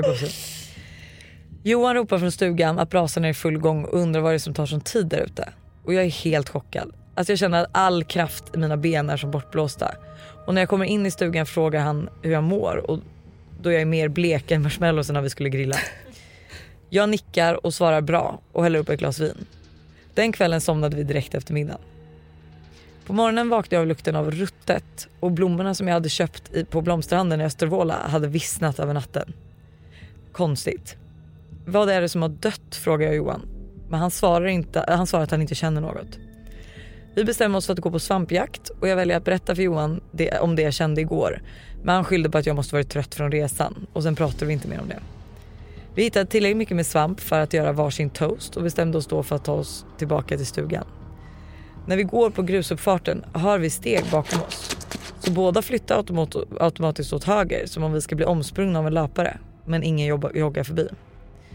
S1: Johan ropar från stugan att brasan är i full gång och undrar vad det är som tar sån tid där ute. Och jag är helt chockad. Alltså jag känner att all kraft i mina ben är som bortblåsta. Och när jag kommer in i stugan frågar han hur jag mår. Och då jag är mer blek än marshmallows när vi skulle grilla. Jag nickar och svarar bra och häller upp ett glas vin. Den kvällen somnade vi direkt efter middagen. På morgonen vaknade jag av lukten av ruttet och blommorna som jag hade köpt på blomsterhandeln i Östervåla hade vissnat över natten. Konstigt. Vad är det som har dött, frågar jag Johan. Men han svarar att han inte känner något. Vi bestämmer oss för att gå på svampjakt och jag väljer att berätta för Johan om det jag kände igår. Men han skyllde på att jag måste vara trött från resan och sen pratade vi inte mer om det. Vi hittade tillräckligt mycket med svamp för att göra varsin toast och bestämde oss då för att ta oss tillbaka till stugan. När vi går på grusuppfarten hör vi steg bakom oss. Så båda flyttar automatiskt åt höger som om vi ska bli omsprungna av en löpare. Men ingen joggar förbi.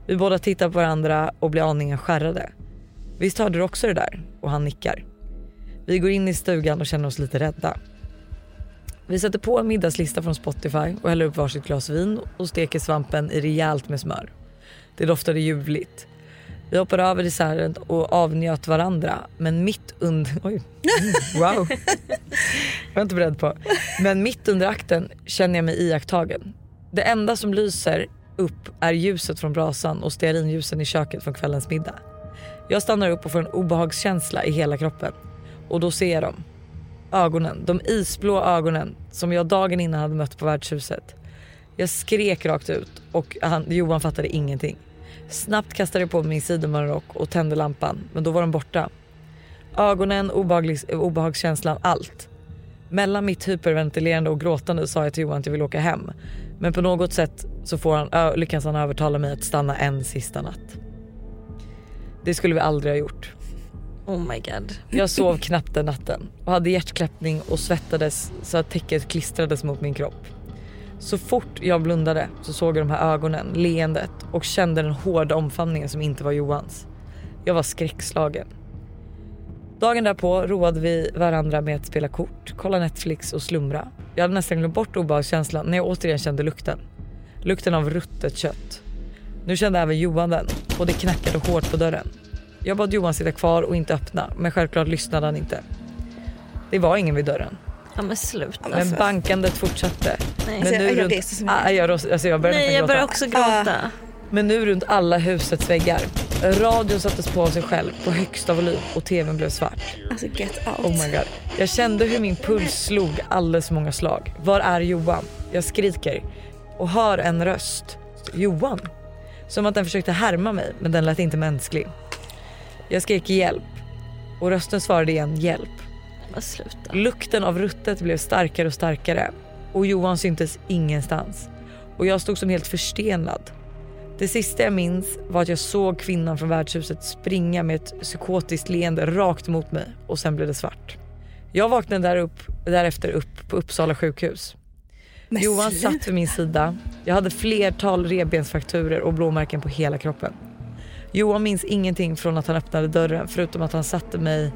S1: Vi båda tittar på varandra och blir aningen skärrade. Visst hörde du också det där? Och han nickar. Vi går in i stugan och känner oss lite rädda. Vi sätter på en middagslista från Spotify och häller upp varsitt glas vin och steker svampen i rejält med smör. Det doftade ljuvligt. Vi hoppar över desserten och avnjöt varandra, men mitt under... Oj, wow. Jag var inte beredd på. Men mitt under akten känner jag mig iakttagen. Det enda som lyser upp är ljuset från brasan och stearinljusen i köket från kvällens middag. Jag stannar upp och får en obehagskänsla i hela kroppen. Och då ser jag dem. Ögonen, de isblå ögonen som jag dagen innan hade mött på värdshuset. Jag skrek rakt ut och Johan fattade ingenting. Snabbt kastade jag på min sidenrock och tände lampan, men då var de borta. Ögonen, obehagskänslan, allt. Mellan mitt hyperventilerande och gråtande sa jag till Johan att jag vill åka hem. Men på något sätt så lyckas han övertala mig att stanna en sista natt. Det skulle vi aldrig ha gjort.
S2: Oh my god.
S1: Jag sov knappt den natten och hade hjärtklappning och svettades så att täcket klistrades mot min kropp. Så fort jag blundade så såg jag de här ögonen, leendet och kände den hårda omfamningen som inte var Johans. Jag var skräckslagen. Dagen därpå roade vi varandra med att spela kort, kolla Netflix och slumra. Jag hade nästan glömt bort obehagskänslan när jag återigen kände lukten. Lukten av ruttet kött. Nu kände även Johan den och det knackade hårt på dörren. Jag bad Johan sitta kvar och inte öppna, men självklart lyssnade han inte. Det var ingen vid dörren.
S2: Ja men slut.
S1: Men bankandet fortsatte.
S2: Nej.
S1: Men nu
S2: jag börjar också gråta.
S1: Men nu runt alla husets väggar. Radion sattes på sig själv på högsta volym och tvn blev svart.
S4: Alltså get out.
S1: Oh my god. Jag kände hur min puls slog alldeles många slag. Var är Johan? Jag skriker och hör en röst. Johan? Som att den försökte härma mig, men den lät inte mänsklig. Jag skrek hjälp och rösten svarade igen hjälp.
S2: Sluta.
S1: Lukten av ruttet blev starkare och starkare och Johan syntes ingenstans. Och jag stod som helt förstenad. Det sista jag minns var att jag såg kvinnan från värdshuset springa med ett psykotiskt leende rakt mot mig och sen blev det svart. Jag vaknade därefter upp på Uppsala sjukhus. Johan satt vid min sida. Jag hade flertal revbensfrakturer och blåmärken på hela kroppen. Johan minns ingenting från att han öppnade dörren förutom att han satte mig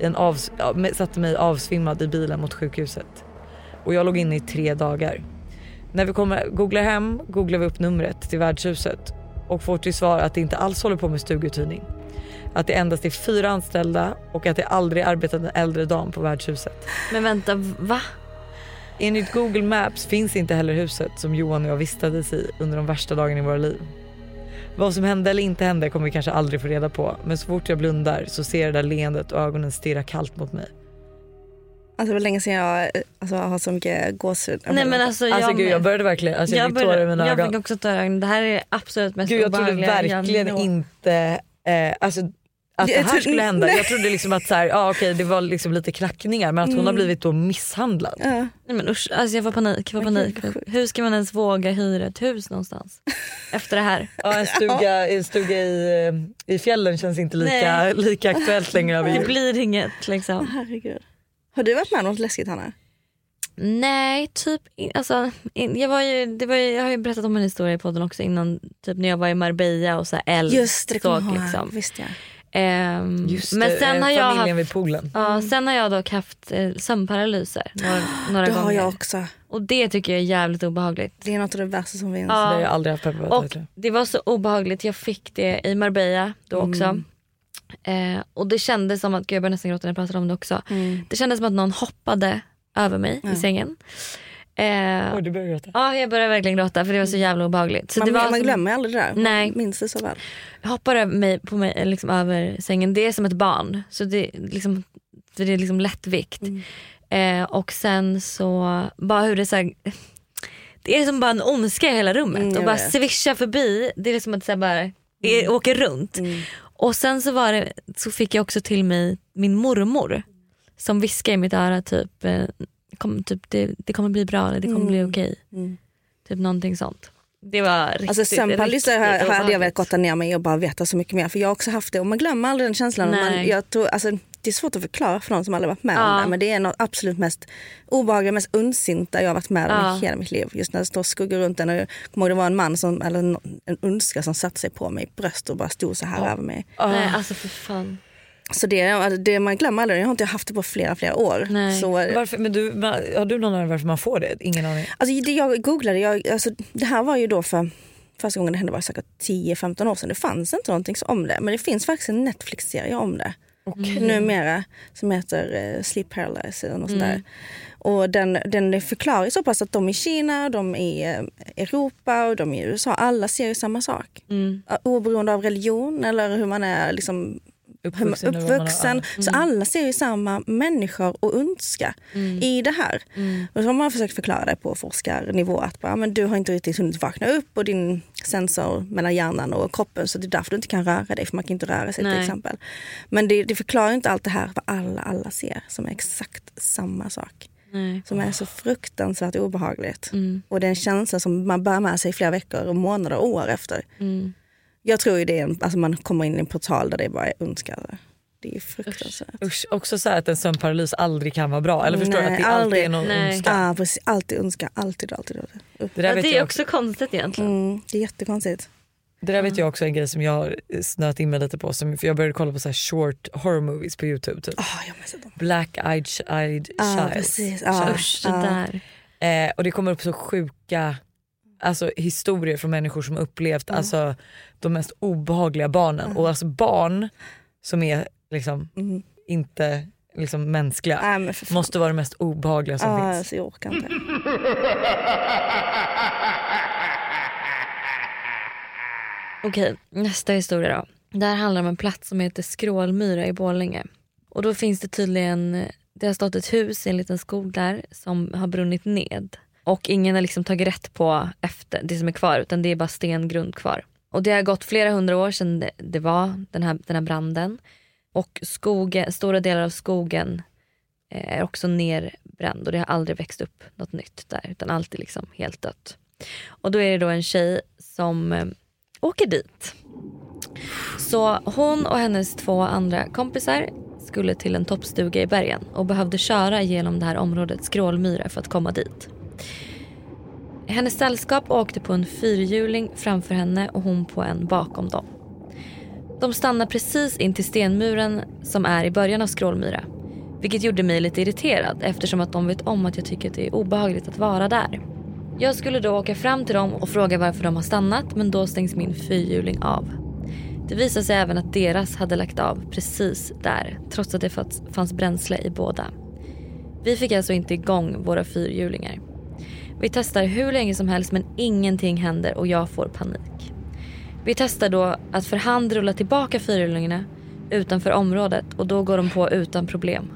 S1: avsvimmad i bilen mot sjukhuset. Och jag låg inne i 3 dagar. När vi googlar vi upp numret till värdshuset och får till svar att det inte alls håller på med stuguthyrning. Att det endast är 4 anställda och att det aldrig arbetat en äldre dam på värdshuset.
S2: Men vänta, va?
S1: Enligt Google Maps finns inte heller huset som Johan och jag vistades i under de värsta dagarna i våra liv. Vad som hände eller inte hände kommer vi kanske aldrig få reda på. Men så fort jag blundar så ser jag det där leendet och ögonen stirrar kallt mot mig.
S4: Alltså det var länge sedan jag har så mycket gåshud.
S2: Nej men alltså
S1: jag började verkligen, jag fick tårar i mina ögon.
S2: Jag fick också tårar i ögonen. Det här är absolut mest
S1: obehagliga. Jag trodde verkligen inte att det här skulle hända. Jag trodde liksom att så här, okej, det var liksom lite knackningar, men att hon har blivit då misshandlad.
S2: Nej men usch, alltså jag får panik. Hur ska man ens våga hyra ett hus någonstans efter det här?
S1: Ja, en stuga i fjällen känns inte lika aktuellt längre.
S2: Det blir inget liksom.
S4: Herregud. Har du varit med något läskigt, Hanna?
S2: Nej, typ alltså, jag har ju berättat om en historia i podden också innan, typ när jag var i Marbella och så här eld.
S4: Just det,
S2: liksom.
S4: Visst ja.
S1: Men sen har jag familjen vid poolen.
S2: Sen har jag dock haft sömnparalyser några gånger.
S4: Det har jag också.
S2: Och det tycker jag är jävligt obehagligt.
S4: Det är något av det värsta som finns.
S1: Det har jag aldrig haft peppat.
S2: Och det var så obehagligt. Jag fick det i Marbella då också. Och det kändes som att, jag började nästan gråta när jag pratade om det också. Det kändes som att någon hoppade över mig i sängen.
S1: Du började gråta?
S2: Ja, jag började verkligen gråta för det var så jävla obehagligt. Så
S4: man glömmer aldrig det där.
S2: Nej.
S4: Minns det så väl.
S2: Hoppar på mig liksom över sängen. Det är som ett barn. Så det är liksom lättvikt. Och sen så bara hur det så här, det är som bara en ondska i hela rummet. Och bara svischa förbi. Det är som att så här bara åker runt. Och sen så fick jag också till mig min mormor som viskade i mitt öra typ det kommer bli bra eller det kommer bli okej. Typ någonting sånt. Det var riktigt.
S4: Alltså sömnparalyser hade jag velat gotta ner mig och bara veta så mycket mer, för jag har också haft det och man glömmer aldrig den känslan. Jag tror, alltså, det är svårt att förklara för någon som aldrig varit med om det. Men det är något absolut mest obehagliga, mest undsinta jag har varit med om i hela mitt liv. Just när det står skuggor runt den. Och jag kommer ihåg det var en man eller en ondska som satte sig på mig i bröst och bara stod så här över mig.
S2: Nej, alltså för fan.
S4: Så det man glömmer aldrig. Jag har inte haft det på flera år.
S2: Nej.
S4: Så,
S1: Varför, men har du någon aning varför man får det? Ingen aning.
S4: alltså jag googlade, alltså, det här var ju då för första gången det hände var säkert 10-15 år sedan. Det fanns inte någonting om det. Men det finns faktiskt en Netflix-serie om det. Numera som heter Sleep Paralysis eller något sånt där. Och den förklarar så pass att de i Kina, de i Europa och de i USA, alla ser ju samma sak. Oberoende av religion eller hur man är liksom uppvuxen. Så alla ser ju samma människor och ondska i det här. Och så har man försökt förklara det på forskarnivå att bara, men du har inte riktigt hunnit vakna upp och din sensor mellan hjärnan och kroppen, så det är därför du inte kan röra dig, för man kan inte röra sig till exempel. Men det förklarar inte allt det här vad alla ser som är exakt samma sak. Som är så fruktansvärt obehagligt. Och det är en känsla som man bär med sig i flera veckor och månader och år efter. Jag tror ju det är alltså man kommer in i en portal där det bara är ondska. Det är fruktansvärt.
S1: Usch, också så här att en sömnparalys aldrig kan vara bra. Eller förstår du att det alltid är någon ondska?
S4: Ja, precis. Alltid ondska. Alltid.
S1: Det
S2: är också konstigt egentligen.
S4: Det är jättekonstigt.
S1: Det där vet jag också en grej som jag har snöat in mig lite på. För jag började kolla på så här short horror movies på YouTube. Typ. Black-eyed child.
S4: Precis.
S2: Usch, det där.
S1: Och det kommer upp så sjuka historier från människor som upplevt alltså, de mest obehagliga barnen. Och alltså barn som är liksom inte liksom mänskliga måste vara det mest obehagliga som finns.
S4: Alltså, jag orkar inte.
S2: Okej, nästa historia då. Där handlar om en plats som heter Skrålmyra i Borlänge. Och då finns det tydligen, det har stått ett hus i en liten skog där som har brunnit ned. Och ingen har liksom tagit rätt på efter det som är kvar, utan det är bara stengrund kvar. Och det har gått flera hundra år sedan det var den här branden. Och stora delar av skogen är också nerbränd. Och det har aldrig växt upp något nytt där, utan allt är liksom helt dött. Och då är det då en tjej som åker dit. Så hon och hennes 2 andra kompisar skulle till en toppstuga i bergen och behövde köra genom det här området Skrålmyra för att komma dit. Hennes sällskap åkte på en 4-hjuling framför henne och hon på en bakom dem. De stannar precis in till stenmuren som är i början av Skrålmyra, vilket gjorde mig lite irriterad eftersom att de vet om att jag tycker att det är obehagligt att vara där. Jag skulle då åka fram till dem och fråga varför de har stannat, men då stängs min 4-hjuling av. Det visade sig även att deras hade lagt av precis där, trots att det fanns bränsle i båda. Vi fick alltså inte igång våra 4-hjulingar. Vi testar hur länge som helst, men ingenting händer och jag får panik. Vi testar då att för hand rulla tillbaka 4-hjulingarna utanför området och då går de på utan problem.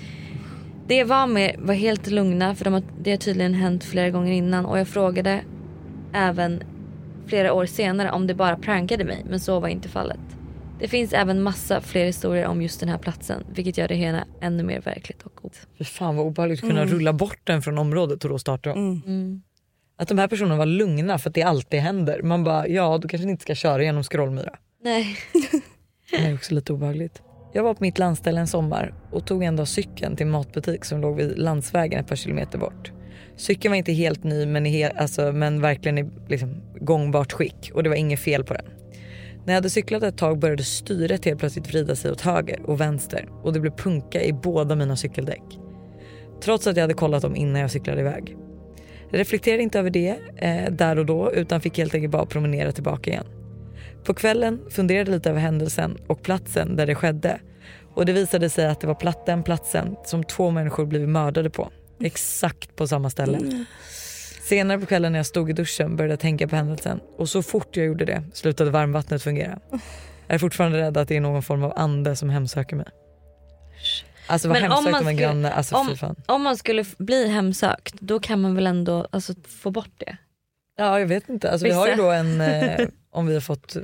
S2: Det var helt lugna, för det har tydligen hänt flera gånger innan, och jag frågade även flera år senare om det bara prankade mig, men så var inte fallet. Det finns även massa fler historier om just den här platsen, vilket gör det hela ännu mer verkligt och god.
S1: Fy fan vad obehagligt att kunna rulla bort den från området och då starta dem. Att de här personerna var lugna för att det alltid händer. Man bara, ja då kanske ni inte ska köra genom Skrålmyra.
S2: Nej.
S1: Det är också lite obehagligt. Jag var på mitt landställe en sommar och tog en dag cykeln till en matbutik som låg vid landsvägen ett par kilometer bort. Cykeln var inte helt ny men verkligen i liksom gångbart skick, och det var inget fel på den. När jag hade cyklat ett tag började styret helt plötsligt vrida sig åt höger och vänster och det blev punka i båda mina cykeldäck. Trots att jag hade kollat dem innan jag cyklade iväg. Jag reflekterade inte över det där och då, utan fick helt enkelt bara promenera tillbaka igen. På kvällen funderade lite över händelsen och platsen där det skedde. Och det visade sig att det var platsen som 2 människor blivit mördade på. Exakt på samma ställe. Senare på kvällen när jag stod i duschen började jag tänka på händelsen. Och så fort jag gjorde det slutade varmvattnet fungera. Jag är fortfarande rädd att det är någon form av ande som hemsöker mig. Alltså vad hemsökt av en granne. Alltså,
S2: om man skulle bli hemsökt, då kan man väl ändå få bort det?
S1: Ja, jag vet inte. Alltså, vi har ju då en... om vi har fått...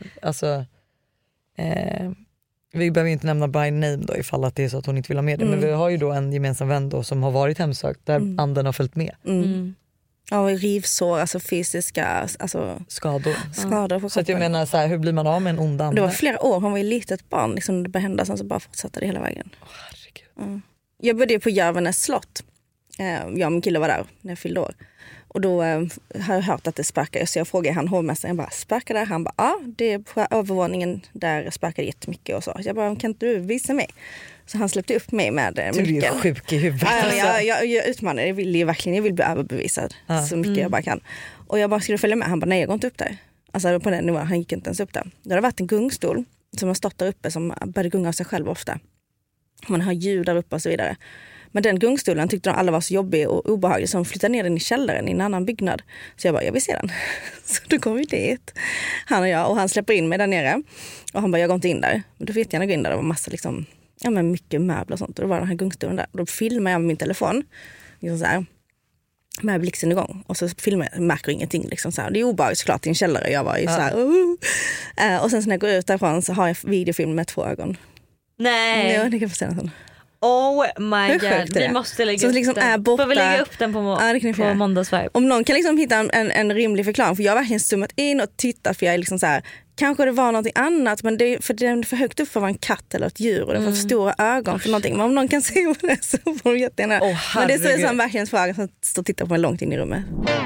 S1: vi behöver inte nämna by name då ifall att det är så att hon inte vill ha med det. Men vi har ju då en gemensam vän då som har varit hemsökt där anden har följt med.
S4: Ja, rivsår, alltså fysiska skador på
S1: Så att jag
S4: kroppen.
S1: menar så här, hur blir man av med en ond ande?
S4: Det var flera år, hon var ju litet barn liksom, det började hända, sen så bara fortsatte det hela vägen.
S1: Herregud.
S4: Jag bodde på Järvenäs slott. Jag och min kille var där när jag fyllde år. Och då har jag hört att det spökar. Så jag frågade han hovmästaren, jag bara, spökar där? Han bara, ja, det är på övervåningen där spökar jättemycket och så. Jag bara, kan inte du visa mig? Så han släppte upp mig med
S1: Du är ju sjuk i huvudet.
S4: Jag utmanar, jag vill bli överbevisad så mycket jag bara kan. Och jag bara skulle följa med. Han bara, nej jag går inte upp där. Alltså på den nivån, han gick inte ens upp där. Det har varit en gungstol som har stått där uppe som började gunga av sig själv ofta. Man hör ljud där uppe och så vidare. Men den gungstolen tyckte de alla var så jobbig och obehaglig så de flyttade ner den i källaren i en annan byggnad. Så jag bara, jag vill se den. Så då kom vi dit, han och jag, och han släpper in mig där nere. Och han bara, jag går inte in där. Men då vet jag gå in där, det var massa liksom, ja men mycket möbler och sånt. Och då var den här gungstolen där. Och då filmade jag med min telefon. Liksom så här, med blixten igång. Och så filmar jag, märker ingenting liksom så här. Det är obehagligt såklart i en källare. Jag var ju så här, och sen så när jag går ut därifrån så har jag videofilm med 2 ögon.
S2: Nej.
S4: Ja, det kan jag få se den.
S2: Oh my god,
S4: sjukt är det?
S2: vi måste lägga
S4: Så
S2: upp
S4: liksom
S2: den.
S4: är borta.
S2: Får vi lägga upp den på måndagsvibe?
S4: Om någon kan liksom hitta en rimlig förklaring, för jag har verkligen stummat in och tittat, för jag är liksom så här, kanske det var någonting annat, men det är för högt upp för att vara en katt eller ett djur och det får för stora ögon för någonting. Men om någon kan se det så får de jättegärna. Men det är så en verklighetsfråga som står och tittar på mig långt in i rummet.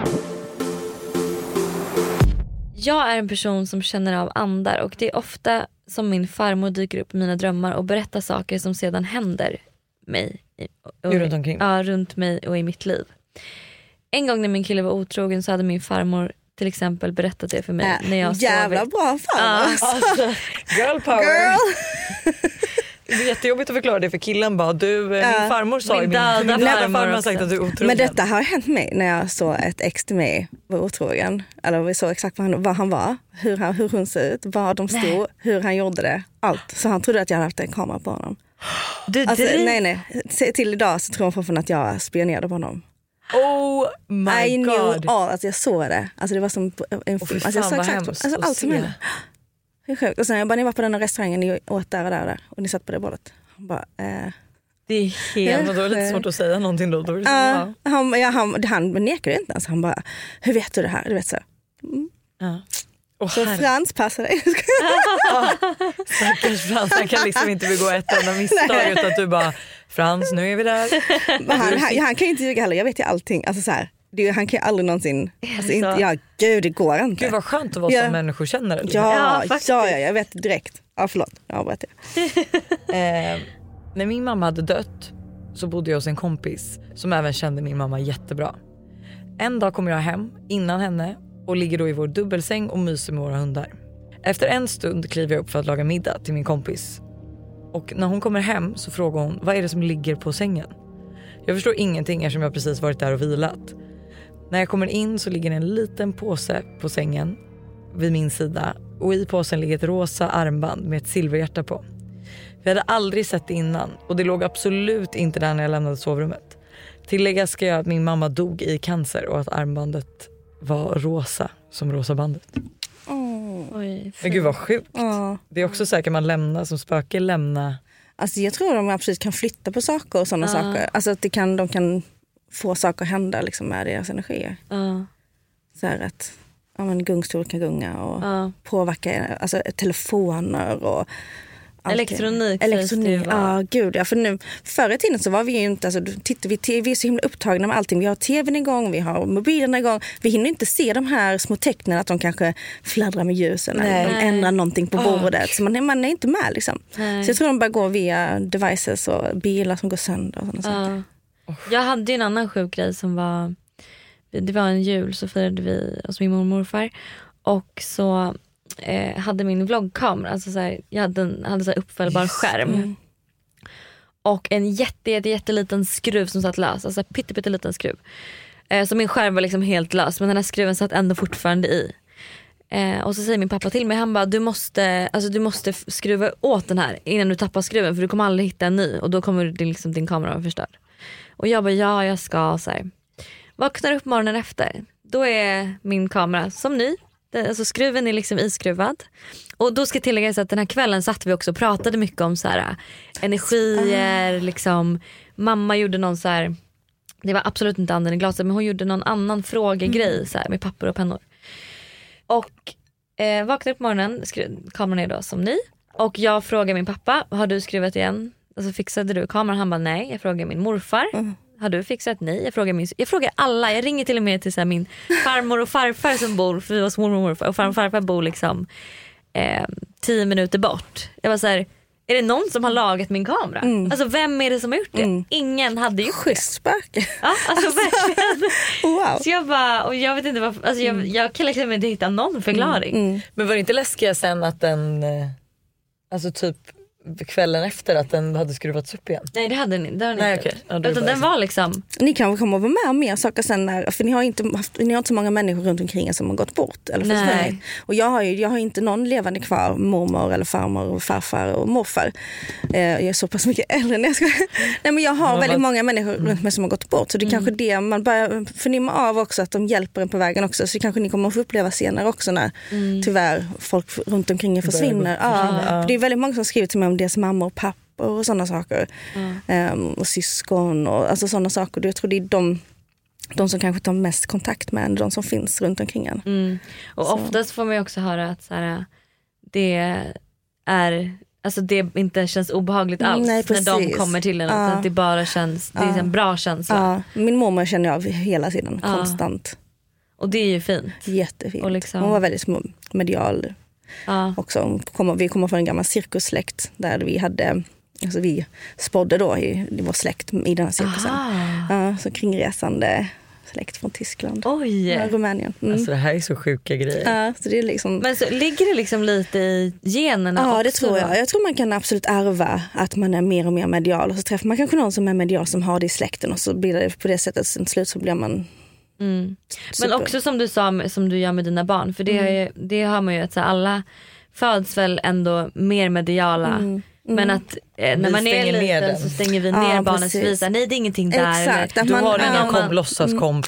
S2: Jag är en person som känner av andar och det är ofta som min farmor dyker upp i mina drömmar och berättar saker som sedan händer mig.
S1: Runt omkring?
S2: Ja, runt mig och i mitt liv. En gång när min kille var otrogen så hade min farmor till exempel berättat det för mig när jag
S4: jävla
S2: sovit.
S4: bra farmor.
S1: Alltså, girl power.
S4: Girl.
S1: Det är jättejobbigt att förklara det för killen bara, min farmor sa
S2: Min döda
S1: farmor har sagt att du är otrogen.
S4: Men detta har hänt mig när jag såg ett ex till mig var otrogen. Eller vi såg exakt vad han var, hur hon ser ut, var de stod, hur han gjorde det, allt. Så han trodde att jag hade haft en kamera på honom. Nej. Se till idag så tror han fortfarande att jag spionerade på honom.
S1: Oh my
S4: I
S1: god.
S4: knew all, alltså jag såg det. Alltså det var som en film. Alltså jag såg exakt alltså allt som hände. Hur sjukt. Och sen jag bara, ni var på den här restaurangen, ni åt där och där och ni satt på det bordet. Han bara,
S1: Det är helt, och då är det lite svårt att säga någonting då.
S4: Han nekade inte ens. Han bara, hur vet du det här? Du vet så. Så Frans, passa dig.
S1: Stackars Frans, han kan liksom inte begå ett enda misstag utan att du bara, Frans, nu är vi där.
S4: Men han kan ju inte ljuga heller, jag vet ju allting. Alltså så här, han kan ju aldrig någonsin, alltså inte, gud det går inte.
S1: Gud vad skönt att vara som människor känner.
S4: Ja, jag vet direkt. Ja, förlåt, jag avbröt det.
S1: När min mamma hade dött så bodde jag hos en kompis som även kände min mamma jättebra. En dag kommer jag hem innan henne och ligger då i vår dubbelsäng och myser med våra hundar. Efter en stund kliver jag upp för att laga middag till min kompis. Och när hon kommer hem så frågar hon, vad är det som ligger på sängen? Jag förstår ingenting eftersom jag precis varit där och vilat. När jag kommer in så ligger en liten påse på sängen vid min sida. Och i påsen ligger ett rosa armband med ett silverhjärta på. Vi hade aldrig sett det innan och det låg absolut inte där när jag lämnade sovrummet. Tilläggas ska jag att min mamma dog i cancer och att armbandet var rosa som rosa bandet.
S2: Oj,
S1: men gud vad sjukt. Det är också säkert man lämnar som spöke lämna.
S4: Alltså jag tror de absolut kan flytta på saker och sådana saker. Alltså att de kan få saker att hända liksom med deras energier. Så här att gungstol kan gunga och påverka alltså, telefoner och
S2: elektronik.
S4: Gud ja, för nu förr i tiden så var vi ju inte, alltså tittar vi är så himla upptagna med allting. Vi har tvn igång, vi har mobilen igång. Vi hinner inte se de här små tecknen att de kanske fladdrar med ljusen eller de ändrar någonting på bordet. Så man är inte med liksom. Så jag tror de bara går via devices och bilar som går sönder och sådana saker.
S2: Jag hade ju en annan sjuk grej som var, det var en jul så firade vi hos min mormor och morfar och så hade min vloggkamera, alltså så här, jag hade så här uppfällbar skärm och en jätteliten skruv som satt lös, alltså pytteliten skruv. Så min skärm var liksom helt lös, men den här skruven satt ändå fortfarande i. Och så säger min pappa till mig, han bara, du måste skruva åt den här innan du tappar skruven, för du kommer aldrig hitta en ny och då kommer din kamera vara förstörd. Och jag bara, jag ska så här. Vaknar upp morgonen efter, då är min kamera som ny. Alltså skruven är liksom iskruvad. Och då ska tilläggas att den här kvällen satt vi också och pratade mycket om så här energier liksom. Mamma gjorde någon så här Det var absolut inte anden i glaset, men hon gjorde någon annan frågegrej så här, med papper och pennor. Och vaknade upp på morgonen, kameran är då som ny. Och jag frågar min pappa, har du skruvat igen? Alltså fixade du kameran? Han bara nej. Jag frågar min morfar, har du fixat? Nej. Jag frågar alla, jag ringer till och med till så här, min farmor och farfar som bor, för vi var mormor och morfar. Och farmor och farfar bor liksom 10 minuter bort. Jag var så här, är det någon som har lagat min kamera? Alltså vem är det som har gjort det? Ingen hade gjort
S4: Schysst spöke.
S2: Ja, alltså verkligen.
S4: Wow.
S2: Så jag bara, och jag vet inte varför, alltså jag kan liksom inte hitta någon förklaring.
S1: Men var det inte läskigt sen att den, alltså typ kvällen efter att den hade skruvats upp igen?
S2: Nej, det hade den
S1: Nej,
S2: inte.
S1: okej. Ja,
S2: Utan den var liksom...
S4: Ni kanske kommer att vara med om mer saker sen när, för ni har inte så många människor runt omkring er som har gått bort eller försvunnit. Och jag har inte någon levande kvar, mormor eller farmor och farfar och morfar. Jag är så pass mycket äldre när jag ska. Nej, men jag har väldigt många människor runt mig som har gått bort, så det är kanske det man börjar förnimma av också, att de hjälper en på vägen också, så det kanske ni kommer att få uppleva senare också när tyvärr folk runt omkring er försvinner. Det är väldigt många som skriver till mig om deras mamma och pappa och sådana saker. Och syskon och alltså sådana saker. Jag tror det är de som kanske tar mest kontakt med en, de som finns runt omkring en.
S2: Och oftast får man ju också höra att så här, det är, alltså det inte känns obehagligt alls.
S4: Nej,
S2: när de kommer till en, att det bara känns, det är en bra känsla.
S4: Min mormor känner jag hela tiden, konstant.
S2: Och det är ju fint.
S4: Jättefint.
S2: Och liksom...
S4: Hon var väldigt medial också. Vi kommer från en gammal cirkussläkt där vi hade, alltså vi spådde då i vår släkt i den här cirkusen. Så kringresande släkt från Tyskland.
S2: Oj!
S4: Rumänien.
S1: Alltså det här är så sjuka grejer.
S4: Så det är liksom...
S2: Men så ligger det liksom lite i generna också?
S4: Ja, det tror jag. Jag tror man kan absolut ärva att man är mer och mer medial. Och så träffar man kanske någon som är medial som har det i släkten, och så blir det på det sättet, sen slut så blir man...
S2: Men också som du sa, som du gör med dina barn, för det har man ju att så alla föds väl ändå mer mediala, men att när man är liten så stänger vi ner barnen, så visar nej, det är ingenting där.
S4: Exakt,
S1: eller, du har ingen låtsaskompis.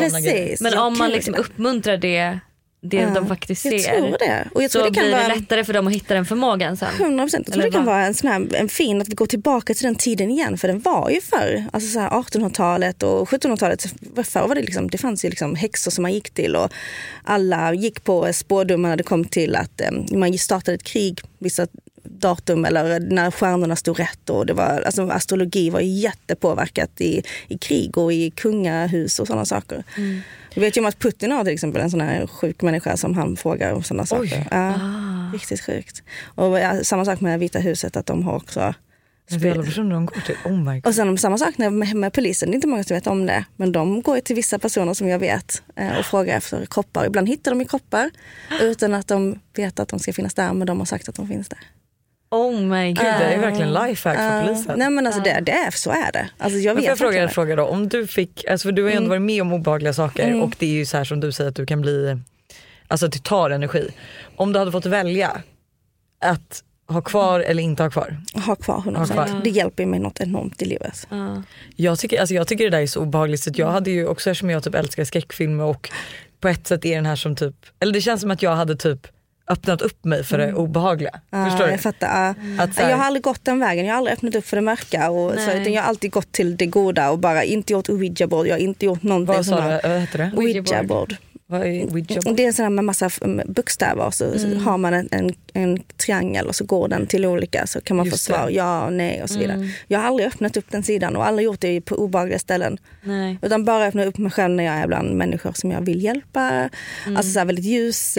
S4: Men
S2: om man liksom uppmuntrar det de faktiskt ser,
S4: jag tror det. Och jag tror
S2: så
S4: det kan
S2: blir
S4: vara...
S2: det lättare för dem att hitta den förmågan sen.
S4: 100%. Jag tror det kan vara en fin att vi går tillbaka till den tiden igen, för den var ju förr, alltså så här 1800-talet och 1700-talet. Förr var det liksom, det fanns ju liksom häxor som man gick till, och alla gick på spårdom när det kom till att man startade ett krig vissa datum eller när stjärnorna stod rätt, och det var, alltså astrologi var jättepåverkat i krig och i kungahus och sådana saker. Jag vet ju om att Putin har till exempel en sån här sjuk människa som han frågar om sådana saker. Riktigt sjukt. Och samma sak med Vita huset, att de har också
S1: alla personer de går till. Oh my God.
S4: Och sen samma sak med polisen, det är inte många som vet om det, men de går till vissa personer som jag vet och frågar efter kroppar. Ibland hittar de i kroppar utan att de vet att de ska finnas där, men de har sagt att de finns där.
S2: Oh my God.
S1: Gud, det är verkligen lifehack för polisen.
S4: Nej, men alltså så är det. Alltså jag vet.
S1: Får jag fråga då, om du fick, alltså för du har ju ändå varit med om obehagliga saker, och det är ju så här som du säger att du kan bli, alltså att det tar energi. Om du hade fått välja att ha kvar eller inte ha kvar?
S4: Ha kvar 100%. Det hjälper mig något enormt i livet.
S1: Jag tycker det där är så obehagligt, så att jag hade ju också, eftersom jag typ älskar skräckfilmer, och på ett sätt är den här som typ, eller det känns som att jag hade typ öppnat upp mig för det obehagliga. Förstår du?
S4: Jag fattar. Jag har aldrig gått den vägen. Jag har aldrig öppnat upp för det mörka. Utan jag har alltid gått till det goda och bara inte gjort Ouija-board. Jag har inte gjort någonting.
S1: Vad sa du? Vad heter det?
S4: Ouija-board.
S1: Vad är Ouija-board?
S4: Det är en sån här med massa bokstäver. Så har man en triangel och så går den till olika, så kan man få svar ja, nej och så vidare. Jag har aldrig öppnat upp den sidan och aldrig gjort det på obehagliga ställen.
S2: Nej.
S4: Utan bara öppnat upp mig själv när jag är bland människor som jag vill hjälpa. Alltså så här väldigt ljus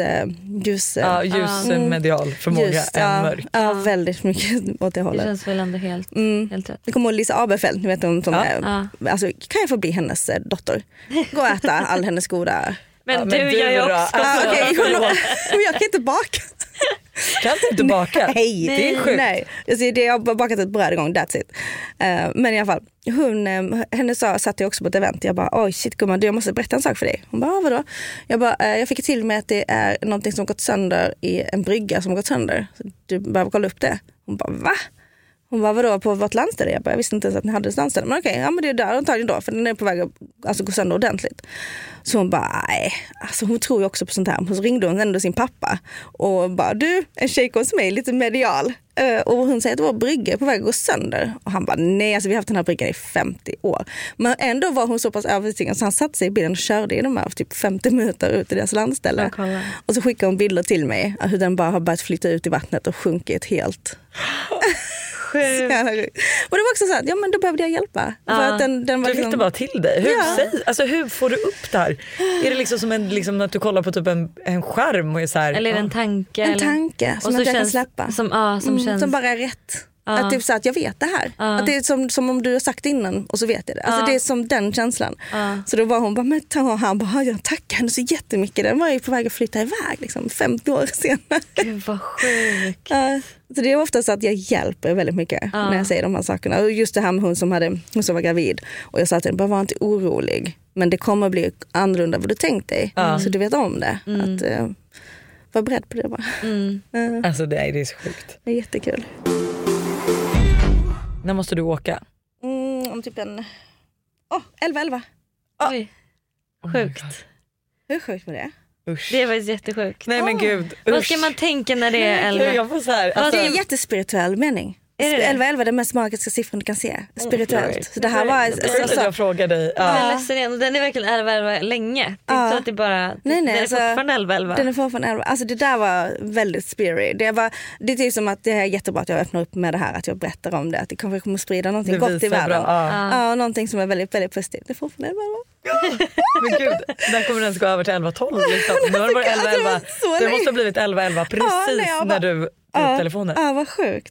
S1: medial förmåga än mörk.
S4: Ja, väldigt mycket åt det hållet.
S2: Det känns väl ändå helt rätt.
S4: Det kommer Lisa Aberfeld, ni vet om som alltså, kan jag få bli hennes dotter? Gå och äta all hennes goda.
S2: Men du gör ju också.
S4: Jag kan inte baka.
S1: Kan inte baka?
S4: Nej,
S1: det är sjukt.
S4: Nej. Jag har bakat ett bröd en gång, that's it. Men i alla fall, henne satt jag också på ett event. Jag bara, oj shit gumman, jag måste berätta en sak för dig. Hon bara, vadå? Jag bara, jag fick till mig att det är någonting som gått sönder i en brygga som gått sönder. Så du behöver kolla upp det. Hon bara, va? Hon bara, vadå, på vårt landställe? Jag visste inte ens att ni hade ett landställe. Men okej, ja, men det är där antagligen då. För den är på väg att gå sönder ordentligt. Så hon bara, nej. Alltså hon tror ju också på sånt här. Så ringde hon ändå sin pappa. Och bara, du, en tjejkompis som är lite medial. Och hon säger att vår brygga är på väg att gå sönder. Och han bara, nej, alltså vi har haft den här bryggan i 50 år. Men ändå var hon så pass övertygad så han satte sig i bilen och körde i de här typ 50 minuter ut i deras landställe. Och så skickade hon bilder till mig. Hur den bara har börjat flytta ut i vattnet och sjunkit helt. Och det var också så att, ja men då behövde jag hjälpa. För att den var
S1: du fick det bara till dig. Hur får du upp det här? Är det liksom som liksom att du kollar på typ en skärm och är så här,
S2: eller en tanke?
S4: En tanke som jag kan släppa. Som bara är rätt. Att typ så att jag vet det här. Att det är som om du har sagt innan och så vet jag det. Alltså det är som den känslan. Så då var hon bara, men han bara, jag tackar henne så jättemycket. Den var ju på väg att flytta iväg liksom 50 år senare.
S2: Gud vad sjukt.
S4: Så det är ofta så att jag hjälper väldigt mycket när jag säger de här sakerna. Och just det här med hon som var gravid. Och jag sa att bara var inte orolig. Men det kommer bli annorlunda vad du tänkt dig. Så du vet om det. Att var beredd på det bara.
S1: Alltså det är så sjukt.
S4: Det är jättekul.
S1: När måste du åka?
S4: Om typ 11.
S2: Oj, sjukt.
S4: Hur sjukt var det?
S1: Usch.
S2: Det var jättesjukt.
S1: Nej men gud.
S2: Vad ska man tänka när det är 11?
S1: Jag får så här,
S4: det är en jättespirituell mening. 11 är den mest magiska siffran du kan se. Spirituellt. Så det här var...
S1: jag frågar dig.
S2: Jag är ledsen igen. Den är verkligen 11 länge. Det är inte så att det bara...
S4: Nej,
S2: den är
S4: alltså,
S2: fortfarande 11.
S4: Den är fortfarande 11. Alltså det där var väldigt spirit. Det är typ som att det är jättebra att jag öppnar upp med det här. Att jag berättar om det. Att det kanske kommer sprida någonting gott i världen. Någonting som är väldigt, väldigt positivt. Det är fortfarande 11.
S1: Men gud, när kommer den gå över till 11-12 liksom? Nu har det varit 11-11. Det måste ha blivit 11-11 precis när du tog telefonen.
S4: Ja, vad sjukt.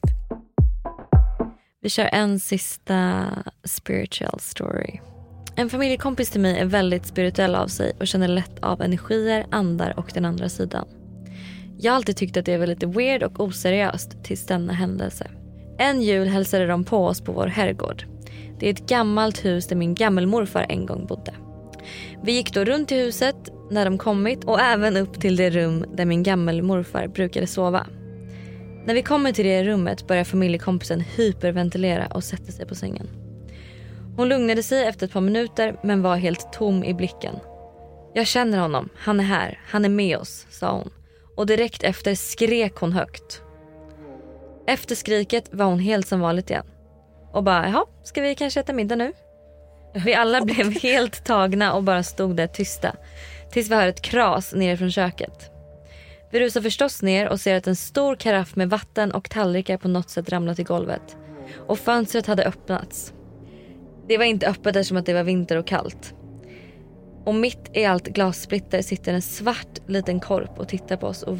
S2: Vi kör en sista spiritual story. En familjekompis till mig är väldigt spirituell av sig och känner lätt av energier, andar och den andra sidan. Jag har alltid tyckt att det var lite weird och oseriöst tills denna händelse. En jul hälsade de på oss på vår herrgård. Det är ett gammalt hus där min gammelmorfar en gång bodde. Vi gick då runt i huset när de kommit och även upp till det rum där min gammelmorfar brukade sova. När vi kommer till det rummet börjar familjekompisen hyperventilera och sätter sig på sängen. Hon lugnade sig efter ett par minuter men var helt tom i blicken. Jag känner honom, han är här, han är med oss, sa hon. Och direkt efter skrek hon högt. Efter skriket var hon helt som vanligt igen. Och bara, jaha, ska vi kanske äta middag nu? Vi alla blev helt tagna och bara stod där tysta. Tills vi hör ett kras ner från köket. Vi rusar förstås ner och ser att en stor karaff med vatten och tallrikar på något sätt ramlat i golvet. Och fönstret hade öppnats. Det var inte öppet eftersom att det var vinter och kallt. Och mitt i allt glassplitter sitter en svart liten korp och tittar på oss och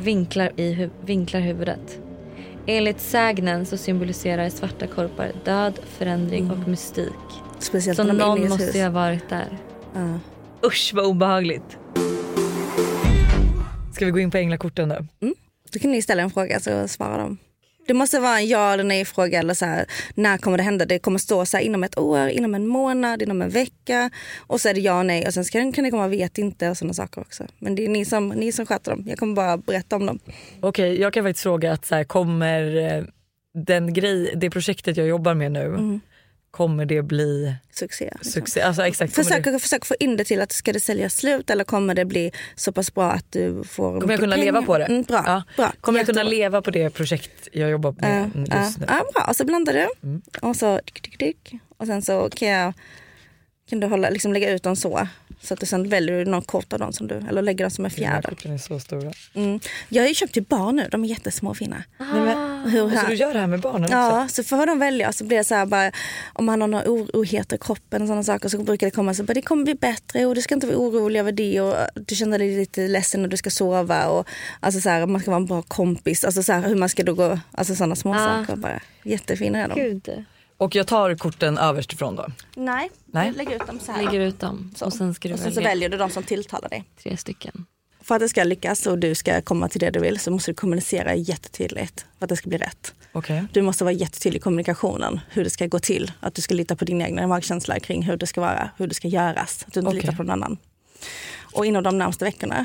S2: vinklar huvudet. Enligt sägnen så symboliserar svarta korpar död, förändring och mystik.
S4: Speciellt
S2: så någon måste ju ha varit där. Usch vad obehagligt.
S1: Ska vi gå in på änglakorten då?
S4: Då kan ni ställa en fråga så svarar de. Det måste vara en ja eller nej fråga eller så här, när kommer det hända? Det kommer stå så här inom ett år, inom en månad, inom en vecka och så är det ja och nej och sen kan det komma vet inte och sådana saker också. Men det är ni som sköter dem. Jag kommer bara berätta om dem.
S1: Okej, jag kan faktiskt fråga att så här, kommer det projektet jag jobbar med nu kommer det bli
S4: succé?
S1: Alltså, exakt,
S4: försök få in det till att ska det säljas slut eller kommer det bli så pass bra att du får
S1: kommer jag kunna leva på det?
S4: Bra.
S1: Kommer jag kunna leva på det projekt jag jobbar med just nu?
S4: Ja, bra. Och så blandar du och så och sen så kan du liksom lägga ut dem så att du sen väljer någon kort av dem som du eller lägger dem som en fjärde.
S1: De är så stora.
S4: Jag har ju köpt till barn nu, de är jättesmå och fina.
S1: Så du gör det här med barnen också?
S4: Ja, så får de välja så blir det så här bara om man har några oroligheter i kroppen och sådana saker så brukar det komma så bara det kommer bli bättre och du ska inte vara orolig över det och du känner dig lite ledsen när du ska sova och alltså så här man ska vara en bra kompis alltså så här hur man ska då gå alltså sådana små saker bara jättefina är de.
S2: Gud.
S1: Och jag tar korten överst ifrån då?
S4: Nej. Lägg ut dem så här.
S2: Lägger ut dem och sen ska du
S4: och sen så väljer du de som tilltalar dig.
S2: 3 stycken.
S4: För att det ska lyckas och du ska komma till det du vill så måste du kommunicera jättetydligt för att det ska bli rätt.
S1: Okay.
S4: Du måste vara jättetydlig i kommunikationen, hur det ska gå till. Att du ska lita på din egen magkänsla kring hur det ska vara, hur det ska göras. Att du inte litar på någon annan. Och inom de närmaste veckorna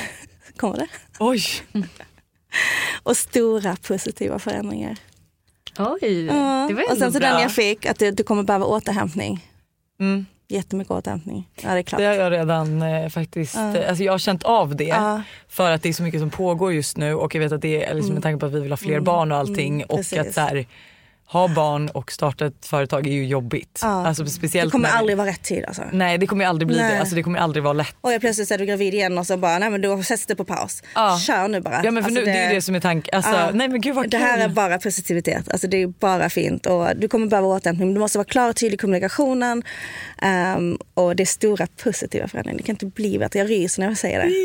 S4: kommer det.
S1: Oj!
S4: Och stora positiva förändringar.
S2: Oj, det var
S4: och sen så
S2: bra.
S4: den jag fick, att du kommer behöva återhämtning. Jättemycket återhämtning. Ja, det är klart.
S1: Det har jag redan faktiskt, alltså jag har känt av det för att det är så mycket som pågår just nu och jag vet att det är liksom med tanke på att vi vill ha fler barn och allting och att så här, ha barn och starta ett företag är ju jobbigt. Alltså speciellt
S4: det kommer aldrig vara rätt tid alltså.
S1: Nej, det kommer aldrig bli det. Alltså det kommer aldrig vara lätt.
S4: Och jag plötsligt är du gravid igen och så bara, nej men du sätts det på paus. Kör nu bara.
S1: Ja men för
S4: alltså,
S1: nu, det är det som är tanken. Alltså, nej men gud vad kul.
S4: Det här är bara positivitet. Alltså det är bara fint. Och du kommer behöva återhämtning. Du måste vara klar och tydlig i kommunikationen. Och det är stora positiva förändringar. Det kan inte bli bättre. Jag ryser när jag säger det.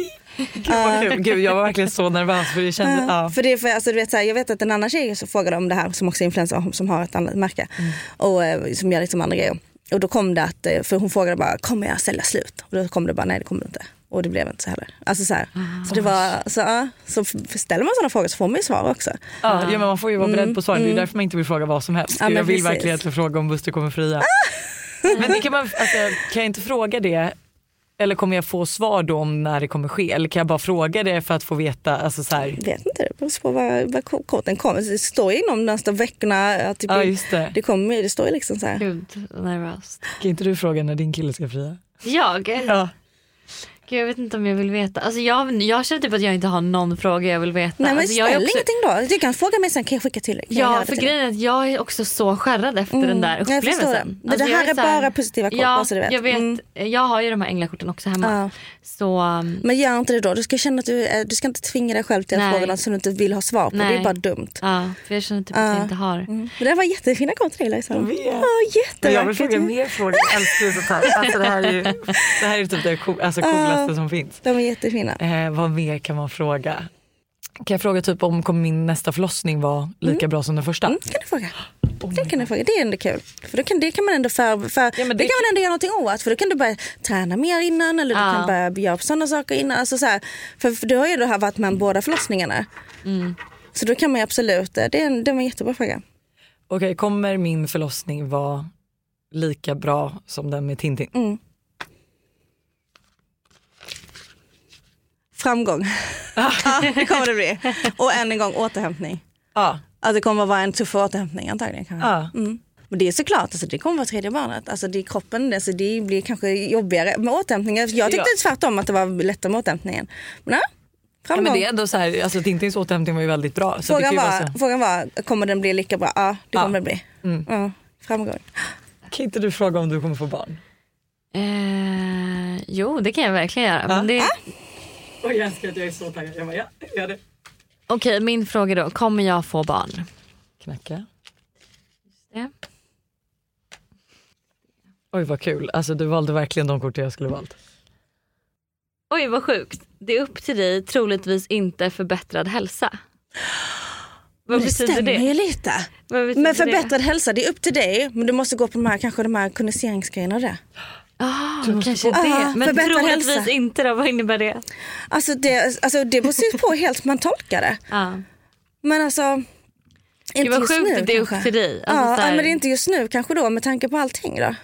S1: Gud, jag var verkligen så nervös för det kändes,
S4: för det är för, alltså, du vet, så här, jag vet att en annan tjej så frågade om det här som också är influencer som har ett annat märke och som gör liksom andra grejer. Och då kom det att, för hon frågade bara, kommer jag sälja slut? Och då kom det bara, nej det kommer inte. Och det blev inte så heller. Alltså så här. Så det var, så ställer man sådana frågor så får man ju svar också.
S1: Ja, men man får ju vara beredd på svar. Det är därför man inte vill fråga vad som helst. Jag vill
S4: precis.
S1: verkligen att fråga om Buster kommer fria. Men det kan man, alltså, kan jag inte fråga det? Eller kommer jag få svar då om när det kommer ske? Eller kan jag bara fråga det för att få veta? Alltså så här.
S4: Jag vet inte, det beror på vad korten kommer. Det står inom nästa veckorna. Typ,
S1: just det.
S4: Det står ju liksom så här.
S2: Gud, nervöst.
S1: Kan inte du fråga när din kille ska fria?
S2: Jag?
S1: Ja.
S2: Gud, jag vet inte om jag vill veta. Alltså jag känner typ att jag inte har någon fråga jag vill veta.
S4: Nej men
S2: alltså,
S4: ställ
S2: jag är också...
S4: ingenting då. Du kan fråga mig sen, kan jag skicka till dig?
S2: Ja, för grejen är att jag är också så skärrad efter den där upplevelsen.
S4: Det här är bara positiva kort.
S2: Ja,
S4: så du vet.
S2: jag vet. Jag har ju de här änglakorten också hemma. Så,
S4: men gör inte det då. Du ska känna att du ska inte tvinga dig själv till att fråga något som du inte vill ha svar på. Det är bara dumt.
S2: Ja, för jag känner typ att jag inte har.
S4: Men det var jättefina kort till dig liksom.
S1: Jag vill fråga mer frågor. Jag älskar sånt här. Alltså det här är typ det coolaste som finns.
S4: De är jättefina.
S1: Vad mer kan man fråga? Kan jag fråga typ om kommer min nästa förlossning vara lika bra som den första?
S4: Kan du fråga. Det kan du fråga. Det är ändå kul. För det kan man ändå det kan man ändå göra någonting åt. För då kan du börja träna mer innan. Eller du kan börja göra sådana saker innan. Alltså så här, för du har ju då varit med båda förlossningarna. Så då kan man ju absolut. Det är en jättebra fråga.
S1: Okej, kommer min förlossning vara lika bra som den med Tintin?
S4: Framgång. Det kommer det bli. Och än en gång återhämtning. Alltså det kommer att vara en tuff återhämtning antagligen. Men det är såklart, alltså, det kommer att vara tredje barnet. Alltså det är kroppen, alltså, det blir kanske jobbigare med återhämtningen. Jag tyckte tvärtom att det var lättare med återhämtningen. Men framgång.
S1: Men det är ändå så här, alltså Tintins återhämtning var ju väldigt bra. Så
S4: frågan var, kommer den bli lika bra? Ja, det kommer den bli. Framgång.
S1: Kan inte du fråga om du kommer få barn?
S2: Jo, det kan jag verkligen göra. Men det...
S1: jag älskar att jag är så taggad. Jag bara, gör det.
S2: Okej, min fråga då. Kommer jag få barn?
S1: Knacka.
S2: Ja.
S1: Oj, vad kul. Alltså du valde verkligen de kort jag skulle valt.
S2: Oj, vad sjukt. Det är upp till dig, troligtvis inte förbättrad hälsa. Vad betyder det?
S4: Ju lite. Men förbättrad hälsa, det är upp till dig. Men du måste gå på de här kondenseringsgrejerna där.
S2: Kanske det. Men troligtvis
S4: hälsa.
S2: inte då, vad innebär det?
S4: Alltså det beror på helt man tolkar det. Men alltså
S2: det var sjukt att det är upp till dig. Alltså,
S4: men det är inte just nu kanske då med tanke på allting då.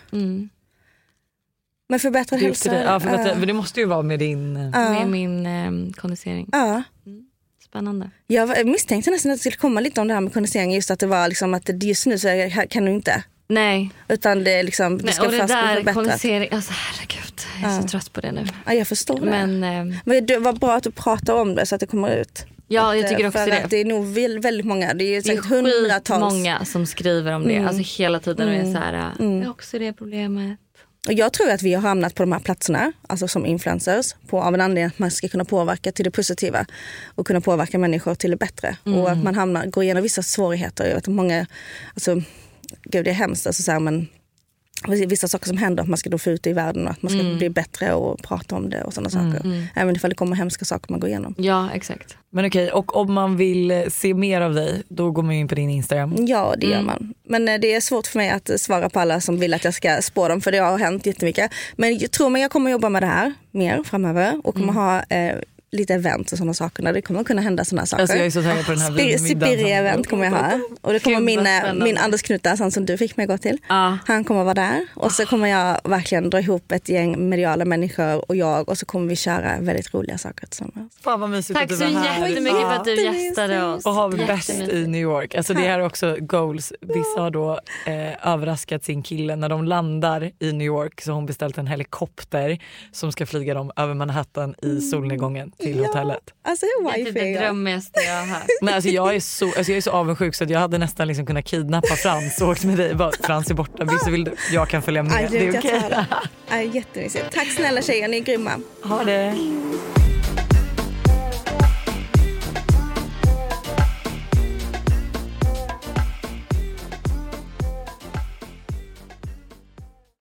S4: Men förbättrad hälsa.
S1: Ja, för det måste ju vara med din...
S2: Med min kondensering. Spännande.
S4: Jag misstänkte nästan att det skulle komma lite om det här med kondensering. Just att det var liksom att just nu så kan du inte.
S2: Nej.
S4: Utan det är liksom, det ska
S2: och det
S4: fast bli
S2: där
S4: förbättrat.
S2: Kondensering, alltså herregud, jag är så trött på det nu.
S4: Ja, jag förstår det.
S2: Men
S4: det var bra att du pratar om det så att det kommer ut.
S2: Ja, jag tycker också
S4: för
S2: det.
S4: Att det är nog väldigt många, det är säkert hundratals.
S2: Många som skriver om det, alltså hela tiden och är så här, jag har också det problemet.
S4: Och jag tror att vi har hamnat på de här platserna, alltså som influencers, av en anledning att man ska kunna påverka till det positiva och kunna påverka människor till det bättre. Och att man går igenom vissa svårigheter. Jag vet att många, alltså, gud det är hemskt, alltså, så här, men vissa saker som händer, att man ska då få ut det i världen och att man ska bli bättre och prata om det och sådana saker. Även ifall det kommer hemska saker man går igenom.
S2: Ja, exakt.
S1: Men okej, och om man vill se mer av dig, då går man in på din Instagram.
S4: Ja, det gör man. Men det är svårt för mig att svara på alla som vill att jag ska spå dem, för det har hänt jättemycket. Men jag tror att jag kommer jobba med det här mer framöver och kommer ha lite event och sådana saker. Det kommer kunna hända sådana saker.
S1: Alltså jag är så taggad på den här
S4: Spiri-event kommer jag ha. Och det kommer min Anders Knutas, han som du fick mig gå till. Han kommer vara där. Och så kommer jag verkligen dra ihop ett gäng mediala människor och jag. Och så kommer vi köra väldigt roliga saker tillsammans.
S1: Fan vad mysigt.
S2: Tack så jättemycket för att du gästade oss.
S1: Och har vi bäst i New York. Alltså det är också goals. Vissa har då överraskat sin kille när de landar i New York, så hon beställt en helikopter som ska flyga dem över Manhattan i solnedgången till hotellet.
S2: Alltså det är det drömmigaste jag har hört.
S1: Nej, alltså jag är så avundsjuk så att jag hade nästan liksom kunnat kidnappa Frans och åkt med dig. Bara, Frans är borta, vissa vill jag kan följa med. Det är okej.
S4: Jättemysigt. Tack snälla tjejer, ni är grymma.
S1: Ha det.